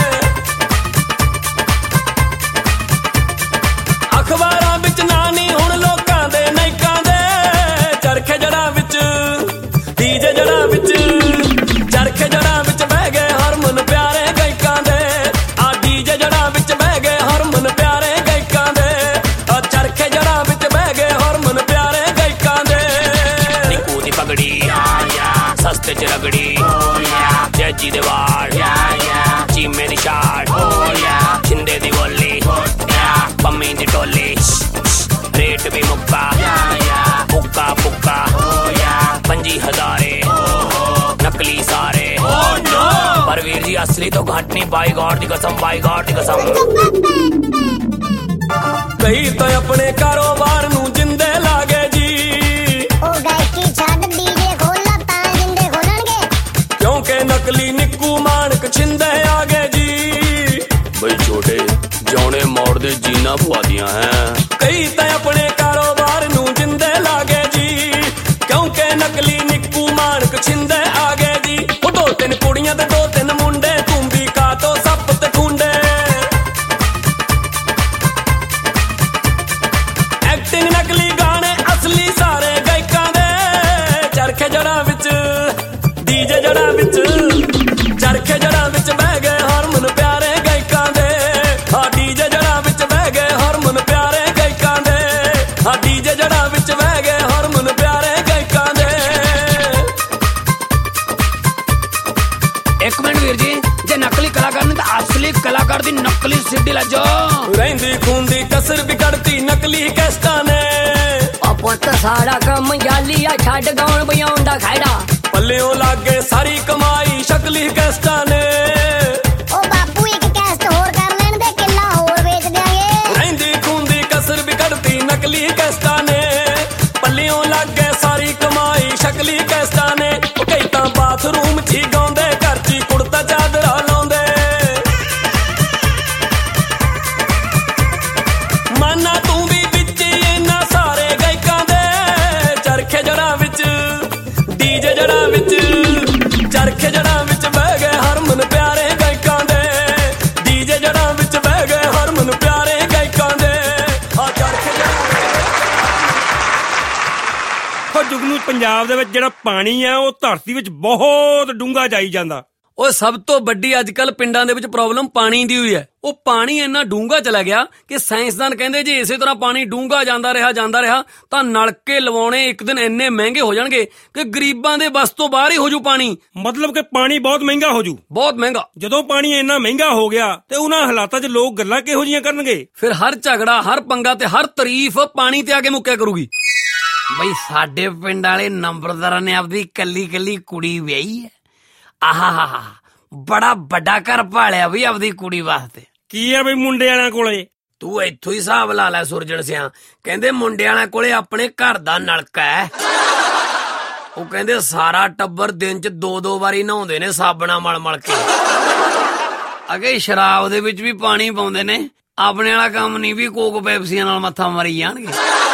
ਅਖਬਾਰਾਂ ਵਿੱਚ ਨਾਂ ਨਹੀਂ ਹੁਣ ਲੋਕਾਂ ਦੇ ਨਾਇਕਾਂ ਦੇ, ਚਰਖੇ ਜੜਾਂ ਵਿੱਚ ਡੀਜੇ ਜੜਾਂ ਵਿੱਚ, ਚਰਖੇ ਜੜਾਂ ਵਿੱਚ ਬਹਿ ਗਏ ਹਰਮਨ ਪਿਆਰੇ ਗਾਇਕਾਂ ਦੇ, ਆ ਡੀਜੇ ਜੜਾਂ ਵਿੱਚ ਬਹਿ ਗਏ ਹਰਮਨ ਪਿਆਰੇ ਗਾਇਕਾਂ ਦੇ, ਆ ਚਰਖੇ ਜੜਾਂ ਵਿੱਚ ਬਹਿ ਗਏ ਹਰਮਨ ਪਿਆਰੇ ਗਾਇਕਾਂ ਦੇ। ਨਿੱਕੂ ਦੀ ਪਗੜੀ ਸਸਤੇ ਚ ਰਗੜੀ, ਜੱਜੀ ਦੇ ਵਾਲ, ਚੀਮੇ ਦੀ ਸ਼ਾਟ, ਛਿੰਦੇ ਦੀ ਬੋਲੀ, ਪੰਮੀ ਦੀ ਟੋਲੀ, ਰੇਟ ਵੀ ਮੁੱਕਾ, ਪੁੱਕਾ ਪੁੱਕਾ, 5000 ਨਕਲੀ ਸਾਰੇ। ਪਰ ਵੀਰ ਜੀ ਅਸਲੀ ਤੋਂ ਘੱਟ ਨਹੀਂ, ਬਾਈ ਗॉड ਦੀ ਕਸਮ, ਬਾਈ गॉड ਦੀ ਕਸਮ। ਕਈ ਤਾਂ ਆਪਣੇ ਕਾਰੋਬਾਰ ਨੂੰ ਜਿੰਦੇ ਲਾਗੇ ਜੀ, ਉਹ ਗਾਇਕੀ ਛੱਡ ਡੀਜੇ ਖੋਲਾ ਤਾਂ ਜਿੰਦੇ ਖੋਲਣਗੇ, ਕਿਉਂਕਿ ਨਕਲੀ ਨਿੱਕੂ ਮਾਣਕ ਛਿੰਦੇ ਆਗੇ ਜੀ। ਬਈ ਛੋਟੇ ਜੌਣੇ ਮੋੜ ਦੇ ਜੀਨਾ ਪਵਾਦੀਆਂ ਹੈ, ਕਈ ਤਾਂ ਆਪਣੇ ਕਾਰੋਬਾਰ ਨੂੰ ਜਿੰਦੇ ਲਾਗੇ ਜੀ, ਕਿਉਂਕਿ ਨਕਲੀ ਨਿੱਕੂ ਮਾਣਕ ਛਿੰਦੇ ਆਗੇ ਜੀ। ਉਹ ਦੋ ਤਿੰਨ ਕੁੜੀਆਂ ਤੇ ਦੋ ਤਿੰਨ ਮੁੰਡੇ, ਤੂੰ ਵੀ ਕਾਟੋ ਸੱਪ ਤੇ ਖੁੰਡੇ। ਐਕਟਿੰਗ ਨਕਲੀ ਗਾਣੇ ਅਸਲੀ ਸਾਰੇ ਗਾਇਕਾਂ ਦੇ, ਚਰਖੇ ਜੜਾਂ ਵਿੱਚ ਡੀਜੇ ਜੜਾਂ ਵਿੱਚ, ਚਰਖੇ ਜੜਾਂ ਵਿੱਚ ਬਹਿ ਗਏ ਹਰਮਨ ਪਿਆਰੇ ਗਾਇਕਾਂ ਦੇ, ਆ ਡੀਜੇ ਜੜਾਂ ਵਿੱਚ ਬਹਿ ਗਏ ਹਰਮਨ ਪਿਆਰੇ ਗਾਇਕਾਂ ਦੇ, ਆ ਡੀਜੇ ਜੜਾਂ ਵਿੱਚ ਬਹਿ ਗਏ ਹਰਮਨ ਪਿਆਰੇ ਗਾਇਕਾਂ ਦੇ। ਇੱਕ ਮਿੰਟ ਵੀਰ ਜੀ, ਜੇ ਨਕਲੀ ਕਲਾਕਾਰ ਨੇ ਤਾਂ ਅਸਲੀ ਕਲਾਕਾਰ ਦੀ ਨਕਲੀ ਸਿੱਧੀ ਲੱਜੋ। ਰਹਿੰਦੀ ਖੂਨ ਦੀ ਕਸਰ ਵੀ ਕੱਢਤੀ ਨਕਲੀ ਕੈਸਟਾਂ ਨੇ, ਉਹ ਪੁੱਤ ਸਾਰਾ ਕੰਮ ਜਾਲੀ ਆ, ਛੱਡ ਗਾਉਣ ਵਜਾਉਣ ਦਾ ਖਹਿੜਾ, ਪੱਲਿਓਂ ਲੱਗੇ ਸਾਰੀ ਕਮਾਈ ਸ਼ਕਲੀ ਕੈਸਟਾਂ ਨੇ। ਉਹ ਬਾਪੂ ਇੱਕ ਕੈਸਟ ਹੋਰ ਕਰ ਲੈਣ ਦੇ, ਕਿੱਲਾ ਹੋਰ ਵੇਚ ਦਿਆਂਗੇ। ਰਹਿੰਦੀ ਖੂਨ ਦੀ ਕਸਰ ਵੀ ਕੱਢਤੀ ਨਕਲੀ ਕੈਸਟਾਂ ਨੇ, ਪੱਲਿਓਂ ਲੱਗੇ ਸਾਰੀ ਕਮਾਈ ਸ਼ਕਲੀ ਕੈਸਟਾਂ ਨੇ। ਉਹ ਕਈ ਤਾਂ ਬਾਥਰੂਮ 'ਚ ਹੀ ਗਾਉਂਦੇ, ਘਰ 'ਚ ਹੀ ਕੁੜਤਾ ਚਾਦਰਾ ਲਾਉਂਦੇ। ਮਾਨਾ ਤੂੰ ਵੀ ਵਿੱਚ ਇਹਨਾਂ ਸਾਰੇ ਗਾਇਕਾਂ ਦੇ, ਚਰਖੇ ਜੜਾਂ ਵਿੱਚ ਡੀਜੇ ਜੜਾਂ ਵਿੱਚ, ਚਰਖੇ ਜੜਾਂ ਵਿੱਚ ਬਹਿ ਗਏ ਹਰਮਨ ਪਿਆਰੇ ਗਾਇਕਾਂ ਦੇ, ਡੀਜੇ ਜੜਾਂ ਵਿੱਚ ਬਹਿ ਗਏ ਹਰਮਨ ਪਿਆਰੇ ਗਾਇਕਾਂ ਦੇ, ਆ ਚਰਖੇ ਜੜਾਂ ਵਿੱਚ। ਜੁਗਨੂ ਪੰਜਾਬ ਦੇ ਵਿੱਚ ਜਿਹੜਾ ਪਾਣੀ ਆ ਉਹ ਧਰਤੀ ਵਿੱਚ ਬਹੁਤ ਡੂੰਘਾ ਜਾਈ ਜਾਂਦਾ। ਉਹ ਸਭ ਤੋਂ ਵੱਡੀ ਅੱਜ ਕੱਲ ਪਿੰਡਾਂ ਦੇ ਵਿੱਚ ਪ੍ਰੋਬਲਮ ਪਾਣੀ ਦੀ ਹੋਈ ਹੈ। ਉਹ ਪਾਣੀ ਇੰਨਾ ਡੂੰਘਾ ਚਲਾ ਗਿਆ ਕਿ ਸਾਇੰਸਦਾਨ ਕਹਿੰਦੇ ਜੇ ਇਸੇ ਤਰ੍ਹਾਂ ਪਾਣੀ ਡੂੰਘਾ ਜਾਂਦਾ ਰਿਹਾ ਤਾਂ ਨਲਕੇ ਲਵਾਉਣੇ ਇੱਕ ਦਿਨ ਇੰਨੇ ਮਹਿੰਗੇ ਹੋ ਜਾਣਗੇ ਕਿ ਗਰੀਬਾਂ ਦੇ ਬਸ ਤੋਂ ਬਾਹਰ ਹੀ ਹੋ ਜੂ ਪਾਣੀ। ਮਤਲਬ ਕਿ ਪਾਣੀ ਬਹੁਤ ਮਹਿੰਗਾ ਹੋ ਜੂ। ਬਹੁਤ ਮਹਿੰਗਾ। ਜਦੋਂ ਪਾਣੀ ਇੰਨਾ ਮਹਿੰਗਾ ਹੋ ਗਿਆ ਤੇ ਉਹਨਾਂ ਹਾਲਾਤਾਂ 'ਚ ਲੋਕ ਗੱਲਾਂ ਕਿਹੋ ਜਿਹੀਆਂ ਕਰਨਗੇ? ਫਿਰ ਹਰ ਝਗੜਾ, ਹਰ ਪੰਗਾ ਤੇ ਹਰ ਤਾਰੀਫ ਪਾਣੀ ਤੇ ਆ ਕੇ ਮੁੱਕਿਆ ਕਰੂਗੀ। ਬਈ ਸਾਡੇ ਪਿੰਡ ਵਾਲੇ ਨੰਬਰਦਾਰਾਂ ਨੇ ਆਪਦੀ ਕੱਲੀ ਕੁੜੀ ਵਿਆਹੀ ਹੈ। ਆਹਾ ਬੜਾ ਵੱਡਾ ਘਰ ਭਾਲਿਆ ਬਈ ਆਪਦੀ ਕੁੜੀ ਵਾਸਤੇ। ਕੀ ਆ ਬਈ ਮੁੰਡੇ ਵਾਲਿਆਂ ਕੋਲੇ? ਤੂੰ ਇੱਥੋਂ ਹੀ ਹਿਸਾਬ ਲਾ ਲੈ ਸੁਰਜਣ ਸਿਆ। ਕਹਿੰਦੇ ਮੁੰਡੇ ਵਾਲਿਆਂ ਕੋਲੇ ਆਪਣੇ ਘਰ ਦਾ ਨਲਕਾ ਹੈ। ਉਹ ਕਹਿੰਦੇ ਸਾਰਾ ਟੱਬਰ ਦਿਨ 'ਚ 2-2 ਵਾਰੀ ਨਹਾਉਂਦੇ ਨੇ ਸਾਬਣਾ ਮਲ ਕੇ। ਅਗੇ ਸ਼ਰਾਬ ਦੇ ਵਿੱਚ ਵੀ ਪਾਣੀ ਪਾਉਂਦੇ ਨੇ। ਆਪਣੇ ਵਾਲਾ ਕੰਮ ਨਹੀਂ ਵੀ ਕੋਕ ਪੈਪਸੀਆਂ ਨਾਲ ਮੱਥਾ ਮਾਰੀ ਜਾਣਗੇ।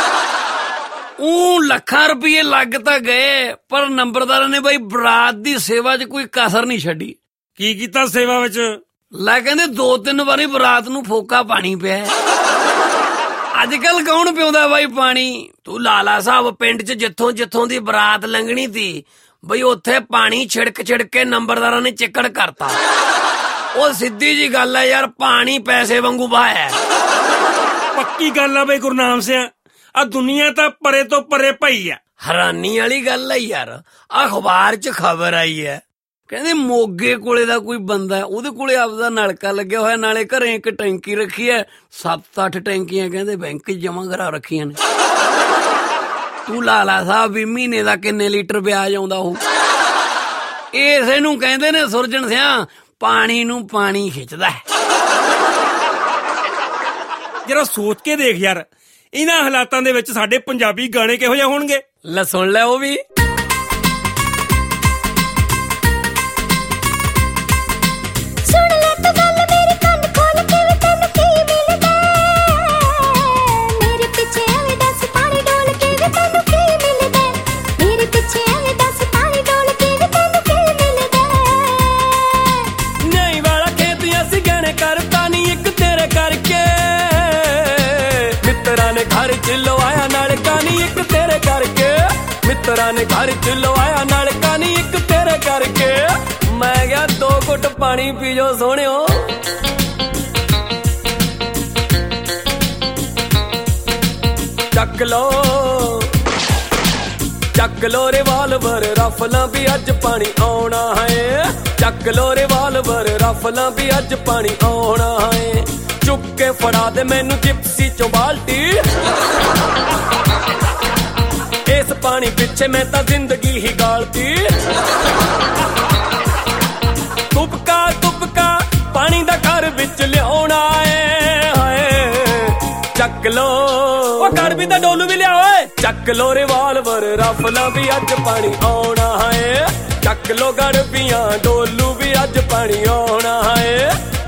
ਉਹ ਲੱਖਾਂ ਰੁਪਏ ਲੱਗ ਤਾਂ ਗਏ, ਪਰ ਨੰਬਰਦਾਰਾਂ ਨੇ ਬਈ ਬਰਾਤ ਦੀ ਸੇਵਾ 'ਚ ਕੋਈ ਕਸਰ ਨਹੀਂ ਛੱਡੀ। ਕੀ ਕੀਤਾ ਸੇਵਾ ਵਿੱਚ? ਲੈ ਕਹਿੰਦੇ 2-3 ਵਾਰੀ ਬਰਾਤ ਨੂੰ ਫੋਕਾ ਪਾਣੀ ਪਿਆ। ਅੱਜ ਕੱਲ ਕੌਣ ਪਿਉਂਦਾ ਬਾਈ ਪਾਣੀ? ਤੂੰ ਲਾਲਾ ਸਾਹਿਬ ਪਿੰਡ 'ਚ ਜਿੱਥੋਂ ਦੀ ਬਰਾਤ ਲੰਘਣੀ ਤੀ ਬਈ ਉੱਥੇ ਪਾਣੀ ਛਿੜਕ ਕੇ ਨੰਬਰਦਾਰਾਂ ਨੇ ਚਿੱਕੜ ਕਰਤਾ। ਉਹ ਸਿੱਧੀ ਜੀ ਗੱਲ ਹੈ ਯਾਰ, ਪਾਣੀ ਪੈਸੇ ਵਾਂਗੂ ਬਹਾਇਆ। ਪੱਕੀ ਗੱਲ ਆ ਬਈ ਗੁਰਨਾਮ ਸਿਆ, ਆ ਦੁਨੀਆ ਤਾਂ ਪਰੇ ਤੋਂ ਪਰੇ ਪਈ ਆ। ਹੈਰਾਨੀ ਵਾਲੀ ਗੱਲ ਹੈ ਯਾਰ, ਅਖਬਾਰ 'ਚ ਖਬਰ ਆਈ ਹੈ। ਕਹਿੰਦੇ ਮੋਗੇ ਕੋਲੇ ਦਾ ਕੋਈ ਬੰਦਾ, ਉਹਦੇ ਕੋਲੇ ਆਪਦਾ ਨਲਕਾ ਲੱਗਿਆ ਹੋਇਆ, ਨਾਲੇ ਘਰੇ ਇੱਕ ਟੈਂਕੀ ਰੱਖੀ ਹੈ। 7-8 ਟੈਂਕੀਆਂ ਕਹਿੰਦੇ ਬੈਂਕ 'ਚ ਜਮਾ ਕਰਾ ਰੱਖੀਆਂ ਨੇ। ਤੂੰ ਲਾਲਾ ਸਾਹਿਬ ਵੀ ਮਹੀਨੇ ਦਾ ਕਿੰਨੇ ਲੀਟਰ ਵਿਆਜ ਆਉਂਦਾ ਉਹ? ਇਸੇ ਨੂੰ ਕਹਿੰਦੇ ਨੇ ਸੁਰਜਣ ਸਿਆ, ਪਾਣੀ ਨੂੰ ਪਾਣੀ ਖਿੱਚਦਾ। ਜਰਾ ਸੋਚ ਕੇ ਦੇਖ ਯਾਰ, ਇਹਨਾਂ ਹਾਲਾਤਾਂ ਦੇ ਵਿੱਚ ਸਾਡੇ ਪੰਜਾਬੀ ਗਾਣੇ ਕਿਹੋ ਜਿਹੇ ਹੋਣਗੇ? ਲੈ ਸੁਣ ਲੈ ਉਹ ਵੀ। ਨੇ ਘਰ ਚ ਲਵਾਇਆ ਨਲਕਾ ਨੀ ਇੱਕ ਤੇਰੇ ਕਰਕੇ। ਮੈਂ ਗਿਆ 2 ਘੁੱਟ ਪਾਣੀ ਪੀ ਜੋ ਸੋਹਣਿਓ। ਚੱਕ ਲੋ ਰਿਵਾਲਵਰ ਰਫਲਾਂ ਵੀ ਅੱਜ ਪਾਣੀ ਆਉਣਾ ਹੈ। ਚੱਕ ਲੋ ਰਿਵਾਲਵਰ ਰਫਲਾਂ ਵੀ ਅੱਜ ਪਾਣੀ ਆਉਣਾ ਹੈ। ਚੁੱਕ ਕੇ ਫੜਾ ਦੇ ਮੈਨੂੰ ਜਿਪਸੀ ਚੋਂ ਬਾਲਟੀ। ਇਸ ਪਾਣੀ ਪਿੱਛੇ ਮੈਂ ਤਾਂ ਜ਼ਿੰਦਗੀ ਹੀ ਗਾਲਤੀ। ਤੁਪਕਾ ਪਾਣੀ ਦਾ ਘਰ ਵਿੱਚ ਲਿਆਉਣਾ ਏ ਹਾਏ। ਚੱਕ ਲੋ ਉਹ ਘਰ ਵੀ ਤਾਂ ਡੋਲੂ ਵੀ ਲਿਆ ਓਏ। ਚੱਕ ਲੋ ਰਿਵਾਲਵਰ ਰਫਲਾਂ ਵੀ ਅੱਜ ਪਾਣੀ ਆਉਣਾ ਏ। ਚੱਕ ਲੋ ਗੜਬੀਆਂ ਡੋਲੂ ਵੀ ਅੱਜ ਪਾਣੀ ਆਉਣਾ ਏ।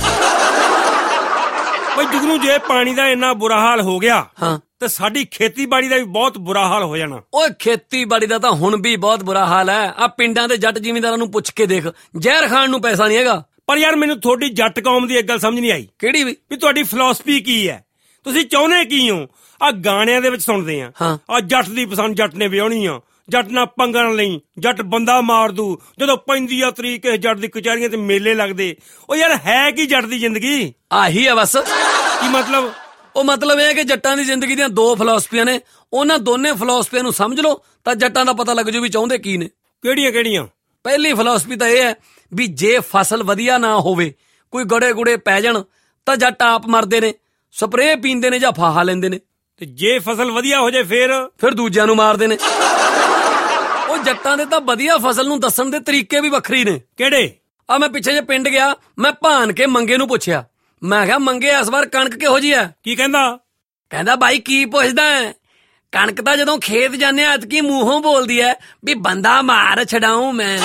ਬਈ ਜੁਗਨੂ, ਜੇ ਪਾਣੀ ਦਾ ਇੰਨਾ ਬੁਰਾ ਹਾਲ ਹੋ ਗਿਆ ਹਾਂ ਤੇ ਸਾਡੀ ਖੇਤੀਬਾੜੀ ਦਾ ਵੀ ਬਹੁਤ ਬੁਰਾ ਹਾਲ ਹੋ ਜਾਣਾ। ਓਏ ਖੇਤੀਬਾੜੀ ਦਾ ਤਾਂ ਹੁਣ ਵੀ ਬਹੁਤ ਬੁਰਾ ਹਾਲ ਹੈ। ਆ ਪਿੰਡਾਂ ਦੇ ਜੱਟ ਜ਼ਿਮੀਂਦਾਰਾਂ ਨੂੰ ਪੁੱਛ ਕੇ ਦੇਖ, ਜ਼ਹਿਰ ਖਾਣ ਨੂੰ ਪੈਸਾ ਨਹੀਂ ਹੈਗਾ। ਪਰ ਯਾਰ ਮੈਨੂੰ ਤੁਹਾਡੀ ਜੱਟ ਕੌਮ ਦੀ ਇੱਕ ਗੱਲ ਸਮਝ ਨਹੀਂ ਆਈ। ਕਿਹੜੀ ਵੀ ਤੁਹਾਡੀ ਫਿਲਾਸਫੀ ਕੀ ਹੈ? ਤੁਸੀਂ ਚਾਹੁੰਦੇ ਕੀ ਹੋ? ਆ ਗਾਣਿਆਂ ਦੇ ਵਿੱਚ ਸੁਣਦੇ ਆ, ਆ ਜੱਟ ਦੀ ਪਸੰਦ ਜੱਟ ਨੇ ਵਿਆਹਣੀ ਆ, ਜੱਟ ਨਾਲ ਪੰਗਾ ਨਾ ਲਈ, ਜੱਟ ਬੰਦਾ ਮਾਰ ਦੂ। ਜਦੋਂ ਪੈਂਦੀ ਆ ਤਰੀਕ ਇਸ ਜੱਟ ਦੀ ਕਚਹਿਰੀਆਂ ਤੇ ਮੇਲੇ ਲੱਗਦੇ। ਉਹ ਯਾਰ ਹੈ ਕੀ ਜੱਟ ਦੀ ਜ਼ਿੰਦਗੀ? ਆਹੀ ਆ ਬਸ। ਕੀ ਮਤਲਬ? ਉਹ ਮਤਲਬ ਇਹ ਕਿ ਜੱਟਾਂ ਦੀ ਜ਼ਿੰਦਗੀ ਦੀਆਂ 2 ਫਿਲਾਸਫੀਆਂ ਨੇ। ਉਹਨਾਂ ਦੋਨੇ ਫਿਲਾਸਫੀਆਂ ਨੂੰ ਸਮਝ ਲਓ ਤਾਂ ਜੱਟਾਂ ਦਾ ਪਤਾ ਲੱਗ ਜੂ ਵੀ ਚਾਹੁੰਦੇ ਕੀ ਨੇ। ਕਿਹੜੀਆਂ? ਪਹਿਲੀ ਫਿਲਾਸਫੀ ਤਾਂ ਇਹ ਹੈ ਵੀ ਜੇ ਫਸਲ ਵਧੀਆ ਨਾ ਹੋਵੇ, ਕੋਈ ਗੜੇ ਪੈ ਜਾਣ, ਤਾਂ ਜੱਟ ਆਪ ਮਰਦੇ ਨੇ, ਸਪਰੇਅ ਪੀਂਦੇ ਨੇ ਜਾਂ ਫਾਹਾ ਲੈਂਦੇ ਨੇ। ਤੇ ਜੇ ਫਸਲ ਵਧੀਆ ਹੋ ਜਾਏ ਫਿਰ ਦੂਜਿਆਂ ਨੂੰ ਮਾਰਦੇ ਨੇ। ਉਹ ਜੱਟਾਂ ਦੇ ਤਾਂ ਵਧੀਆ ਫਸਲ ਨੂੰ ਦੱਸਣ ਦੇ ਤਰੀਕੇ ਵੀ ਵੱਖਰੀ ਨੇ। ਕਿਹੜੇ? ਆ ਮੈਂ ਪਿੱਛੇ ਜੇ ਪਿੰਡ ਗਿਆ, ਮੈਂ ਭਾਨ ਕੇ ਮੰਗੇ ਨੂੰ ਪੁੱਛਿਆ, ਮੈਂ ਕਿਹਾ ਮੰਗੇ ਇਸ ਵਾਰ ਕਣਕ ਕਿਹੋ ਜਿਹੀ ਆ? ਕੀ ਕਹਿੰਦਾ ਬਾਈ ਕੀ ਪੁੱਛਦਾ ਹੈ? ਕਣਕ ਤਾਂ ਜਦੋਂ ਖੇਤ ਜਾਂਦੇ ਆ ਅਤਕੀ ਮੂੰਹੋਂ ਬੋਲਦੀ ਐ ਵੀ ਬੰਦਾ ਮਾਰ ਛਡਾਉ ਮੈਂ।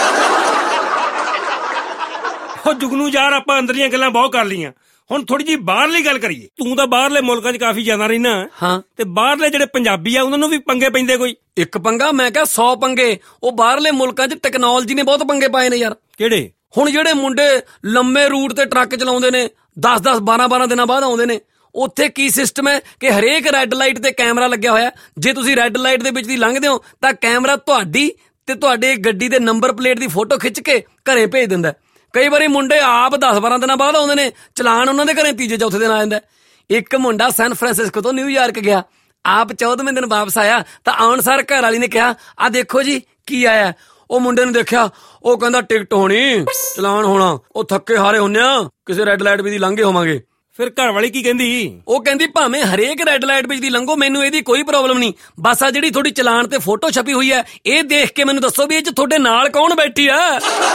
ਉਹ ਜੁਗਨੂ ਯਾਰ, ਆਪਾਂ ਅੰਦਰਲੀਆਂ ਗੱਲਾਂ ਬਹੁਤ ਕਰ ਲਈਆਂ, ਹੁਣ ਥੋੜੀ ਜੀ ਬਾਹਰਲੀ ਗੱਲ ਕਰੀਏ। ਤੂੰ ਤਾਂ ਬਾਹਰਲੇ ਮੁਲਕਾਂ 'ਚ ਕਾਫੀ ਜਾਂਦਾ ਰਹਿਣਾ। ਹਾਂ, ਤੇ ਬਾਹਰਲੇ ਜਿਹੜੇ ਪੰਜਾਬੀ ਆ ਉਹਨਾਂ ਨੂੰ ਵੀ ਪੰਗੇ ਪੈਂਦੇ ਕੋਈ? ਇੱਕ ਪੰਗਾ ਮੈਂ ਕਿਹਾ 100 ਪੰਗੇ। ਉਹ ਬਾਹਰਲੇ ਮੁਲਕਾਂ 'ਚ ਟੈਕਨੋਲੋਜੀ ਨੇ ਬਹੁਤ ਪੰਗੇ ਪਾਏ ਨੇ ਯਾਰ। ਕਿਹੜੇ? ਹੁਣ ਜਿਹੜੇ ਮੁੰਡੇ ਲੰਮੇ ਰੂਟ ਤੇ ਟਰੱਕ ਚਲਾਉਂਦੇ ਨੇ, 10-10 12-12 ਦਿਨਾਂ ਬਾਅਦ ਆਉਂਦੇ ਨੇ, ਉੱਥੇ ਕੀ ਸਿਸਟਮ ਹੈ ਕਿ ਹਰੇਕ ਰੈੱਡ ਲਾਈਟ ਤੇ ਕੈਮਰਾ ਲੱਗਿਆ ਹੋਇਆ। ਜੇ ਤੁਸੀਂ ਰੈੱਡ ਲਾਈਟ ਦੇ ਵਿੱਚ ਦੀ ਲੰਘਦੇ ਹੋ ਤਾਂ ਕੈਮਰਾ ਤੁਹਾਡੀ ਤੇ ਤੁਹਾਡੇ ਗੱਡੀ ਦੇ ਨੰਬਰ ਪਲੇਟ ਦੀ ਫੋਟੋ ਖਿੱਚ ਕੇ ਘਰੇ ਭੇਜ ਦਿੰਦਾ। ਕਈ ਵਾਰੀ ਮੁੰਡੇ ਆਪ 10-12 ਦਿਨਾਂ ਬਾਅਦ ਆਉਂਦੇ ਨੇ, ਚਲਾਨ ਉਹਨਾਂ ਦੇ ਘਰੇ ਤੀਜੇ ਚੌਥੇ ਦਿਨ ਆ ਜਾਂਦਾ। ਇੱਕ ਮੁੰਡਾ ਸੈਨ ਫਰਾਂਸਿਸਕੋ ਤੋਂ ਨਿਊਯਾਰਕ ਗਿਆ, ਆਪ 14ਵੇਂ ਦਿਨ ਵਾਪਸ ਆਇਆ ਤਾਂ ਆਉਣ ਸਾਰ ਘਰ ਵਾਲੀ ਨੇ ਕਿਹਾ, ਆ ਦੇਖੋ ਜੀ ਕੀ ਆਇਆ। ਉਹ ਮੁੰਡੇ ਨੂੰ ਦੇਖਿਆ, ਉਹ ਕਹਿੰਦਾ ਟਿਕਟ ਹੋਣੀ, ਚਲਾਨ ਹੋਣਾ। ਉਹ ਥੱਕੇ ਹਾਰੇ ਹੁੰਨੇ ਆ, ਕਿਸੇ ਰੈੱਡ ਲਾਈਟ ਵੀ ਦੀ ਲੰਘੇ ਹੋਵਾਂਗੇ। ਫਿਰ ਘਰ ਵਾਲੀ ਕੀ ਕਹਿੰਦੀ? ਉਹ ਕਹਿੰਦੀ ਭਾਵੇਂ ਹਰੇਕ ਰੈੱਡ ਲਾਈਟ ਵਿੱਚ ਦੀ ਲੰਘੋ, ਮੈਨੂੰ ਇਹਦੀ ਕੋਈ ਪ੍ਰੋਬਲਮ ਨਹੀਂ, ਬਸ ਆ ਜਿਹੜੀ ਤੁਹਾਡੀ ਚਲਾਨ ਤੇ ਫੋਟੋ ਛਪੀ ਹੋਈ ਹੈ ਇਹ ਦੇਖ ਕੇ ਮੈਨੂੰ ਦੱਸੋ ਵੀ ਇਹ 'ਚ ਤੁਹਾਡੇ ਨਾਲ ਕੌਣ ਬੈਠੀ ਆ।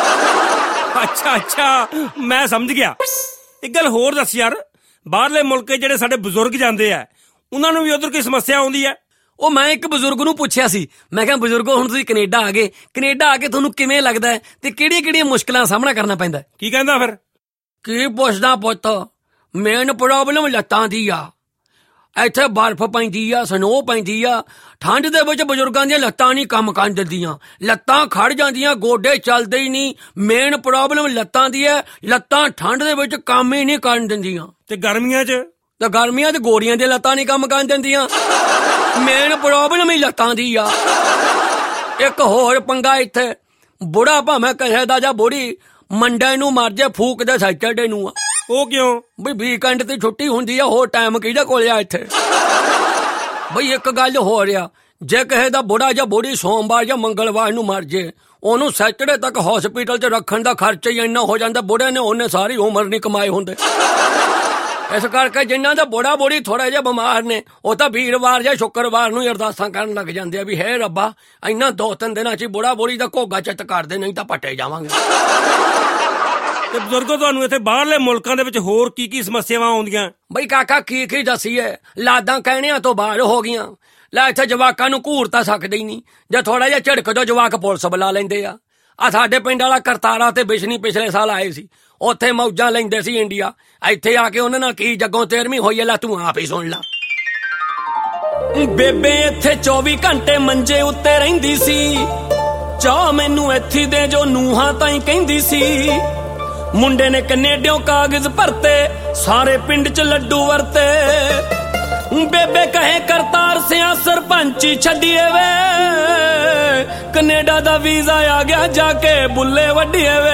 ਅੱਛਾ ਮੈਂ ਸਮਝ ਗਿਆ। ਇੱਕ ਗੱਲ ਹੋਰ ਦੱਸ ਯਾਰ, ਬਾਹਰਲੇ ਮੁਲਕ ਜਿਹੜੇ ਸਾਡੇ ਬਜ਼ੁਰਗ ਜਾਂਦੇ ਆ ਉਹਨਾਂ ਨੂੰ ਵੀ ਉਧਰ ਕੋਈ ਸਮੱਸਿਆ ਆਉਂਦੀ ਹੈ? ਉਹ ਮੈਂ ਇੱਕ ਬਜ਼ੁਰਗ ਨੂੰ ਪੁੱਛਿਆ ਸੀ, ਮੈਂ ਕਿਹਾ ਬਜ਼ੁਰਗੋ ਹੁਣ ਤੁਸੀਂ ਕੈਨੇਡਾ ਆ ਗਏ, ਕੈਨੇਡਾ ਆ ਕੇ ਤੁਹਾਨੂੰ ਕਿਵੇਂ ਲੱਗਦਾ ਤੇ ਕਿਹੜੀਆਂ ਮੁਸ਼ਕਲਾਂ ਦਾ ਸਾਹਮਣਾ ਕਰਨਾ ਪੈਂਦਾ? ਕੀ ਕਹਿੰਦਾ ਫਿਰ? ਕੀ ਪੁੱਛਦਾ ਪੁੱਤ, ਮੇਨ ਪ੍ਰੋਬਲਮ ਲੱਤਾਂ ਦੀ ਆ। ਇੱਥੇ ਬਰਫ਼ ਪੈਂਦੀ ਆ, ਸਨੋ ਪੈਂਦੀ ਆ, ਠੰਡ ਦੇ ਵਿੱਚ ਬਜ਼ੁਰਗਾਂ ਦੀਆਂ ਲੱਤਾਂ ਨਹੀਂ ਕੰਮ ਕਰਨ ਦਿੰਦੀਆਂ, ਲੱਤਾਂ ਖੜ ਜਾਂਦੀਆਂ, ਗੋਡੇ ਚੱਲਦੇ ਹੀ ਨਹੀਂ। ਮੇਨ ਪ੍ਰੋਬਲਮ ਲੱਤਾਂ ਦੀ ਹੈ, ਲੱਤਾਂ ਠੰਡ ਦੇ ਵਿੱਚ ਕੰਮ ਹੀ ਨਹੀਂ ਕਰਨ ਦਿੰਦੀਆਂ। ਤੇ ਗਰਮੀਆਂ 'ਚ? ਤੇ ਗਰਮੀਆਂ 'ਚ ਗੋਰੀਆਂ ਦੀਆਂ ਲੱਤਾਂ ਨਹੀਂ ਕੰਮ ਕਰਨ ਦਿੰਦੀਆਂ। ਮੇਨ ਪ੍ਰੋਬਲਮ ਹੀ ਲੱਤਾਂ ਦੀ ਆ। ਇੱਕ ਹੋਰ ਪੰਗਾ ਇੱਥੇ, ਬੁੜਾ ਭਾਵੇਂ ਕਿਸੇ ਦਾ ਜਾਂ ਬੁੜੀ ਮੰਡੇ ਨੂੰ ਮਰ ਜੇ ਫੂਕ ਦੇ ਸੈਟਰਡੇ ਨੂੰ ਆ। ਉਹ ਕਿਉਂ? ਬਈ ਵੀਕਐਂਡ ਤੇ ਛੁੱਟੀ ਹੁੰਦੀ ਆ, ਹੋਰ ਟਾਈਮ ਕਿਹਦੇ ਕੋਲ ਆ ਇੱਥੇ? ਬਈ ਇੱਕ ਗੱਲ ਹੋ ਰਿਹਾ, ਜੇ ਕਿਸੇ ਦਾ ਬੁੜਾ ਜਾਂ ਬੁੜੀ ਸੋਮਵਾਰ ਜਾਂ ਮੰਗਲਵਾਰ ਨੂੰ ਮਰ ਜੇ, ਉਹਨੂੰ ਸੈਟਰਡੇ ਤੱਕ ਹਸਪੀਟਲ 'ਚ ਰੱਖਣ ਦਾ ਖਰਚਾ ਹੀ ਇੰਨਾ ਹੋ ਜਾਂਦਾ, ਬੁੜੇ ਨੇ ਉਹਨੇ ਸਾਰੀ ਉਮਰ ਨਹੀਂ ਕਮਾਏ ਹੁੰਦੇ। ਇਸ ਕਰਕੇ ਜਿਨ੍ਹਾਂ ਦਾ ਬੁੜਾ ਬੁੜੀ ਥੋੜਾ ਜਿਹਾ ਬਿਮਾਰ ਨੇ, ਉਹ ਤਾਂ ਵੀਰਵਾਰ ਜਾਂ ਸ਼ੁੱਕਰਵਾਰ ਨੂੰ ਅਰਦਾਸਾਂ ਕਰਨ ਲੱਗ ਜਾਂਦੇ ਆ ਵੀ ਹੇ ਰੱਬਾ ਇੰਨਾ 2-3 ਦਿਨਾਂ 'ਚ ਬੁੜਾ ਬੁੜੀ ਦਾ ਘੋਗਾ ਚਿੱਤ ਕਰਦੇ, ਨਹੀਂ ਤਾਂ ਪੱਟੇ ਜਾਵਾਂਗੇ। ਤੇ ਬਜ਼ੁਰਗੋ ਤੁਹਾਨੂੰ ਇੱਥੇ ਬਾਹਰਲੇ ਮੁਲਕਾਂ ਦੇ ਵਿੱਚ ਹੋਰ ਕੀ ਸਮੱਸਿਆਵਾਂ ਆਉਂਦੀਆਂ? ਬਈ ਕਾਕਾ ਕੀ ਦੱਸੀਏ, ਲਾਦਾਂ ਕਹਿਣਿਆਂ ਤੋਂ ਬਾਹਰ ਹੋ ਗਈਆਂ। ਲੈ ਇੱਥੇ ਜਵਾਕਾਂ ਨੂੰ ਘੂਰ ਤਾਂ ਸਕਦੇ ਹੀ ਨਹੀਂ, ਜੇ ਥੋੜਾ ਜਿਹਾ ਝਿੜਕ ਦੋ ਜਵਾਕ ਪੁਲਿਸ ਬੁਲਾ ਲੈਂਦੇ ਆ। ਸਾਡੇ ਪਿੰਡ ਵਾਲਾ ਕਰਤਾਰਾ ਤੇ ਬਿਸ਼ਨੀ ਪਿਛਲੇ ਸਾਲ ਆਏ ਸੀ, ਉੱਥੇ ਮੌਜਾਂ ਲੈਂਦੇ ਸੀ ਇੰਡੀਆ। ਇੱਥੇ ਆ ਕੇ ਉਹਨਾਂ ਨਾਲ ਕੀ ਜੱਗੋਂ ਤੇਰਵੀਂ ਹੋਈ ਲੈ ਤੂੰ ਆਪ ਹੀ ਸੁਣ ਲਾ। ਬੇਬੇ ਇੱਥੇ 24 ਘੰਟੇ ਮੰਜੇ ਉੱਤੇ ਰਹਿੰਦੀ ਸੀ, ਚਾਹ ਮੈਨੂੰ ਇੱਥੇ ਦੇ ਜੋ ਨੂਹਾਂ ਤਾਈਂ ਕਹਿੰਦੀ ਸੀ। ਮੁੰਡੇ ਨੇ ਕੈਨੇਡਿਓਂ ਕਾਗਜ਼ ਭਰਤੇ, ਸਾਰੇ ਪਿੰਡ 'ਚ ਲੱਡੂ ਵਰਤੇ। ਬੇਬੇ ਕਹੇ ਕਰਤਾਰ ਸਿਆਂ ਸਰਪੰਚੀ ਛੱਡੀਏ ਵੇ, ਕੈਨੇਡਾ ਦਾ ਵੀਜ਼ਾ ਆ ਗਿਆ ਜਾ ਕੇ ਬੁੱਲੇ ਵੱਡੀਏ ਵੇ।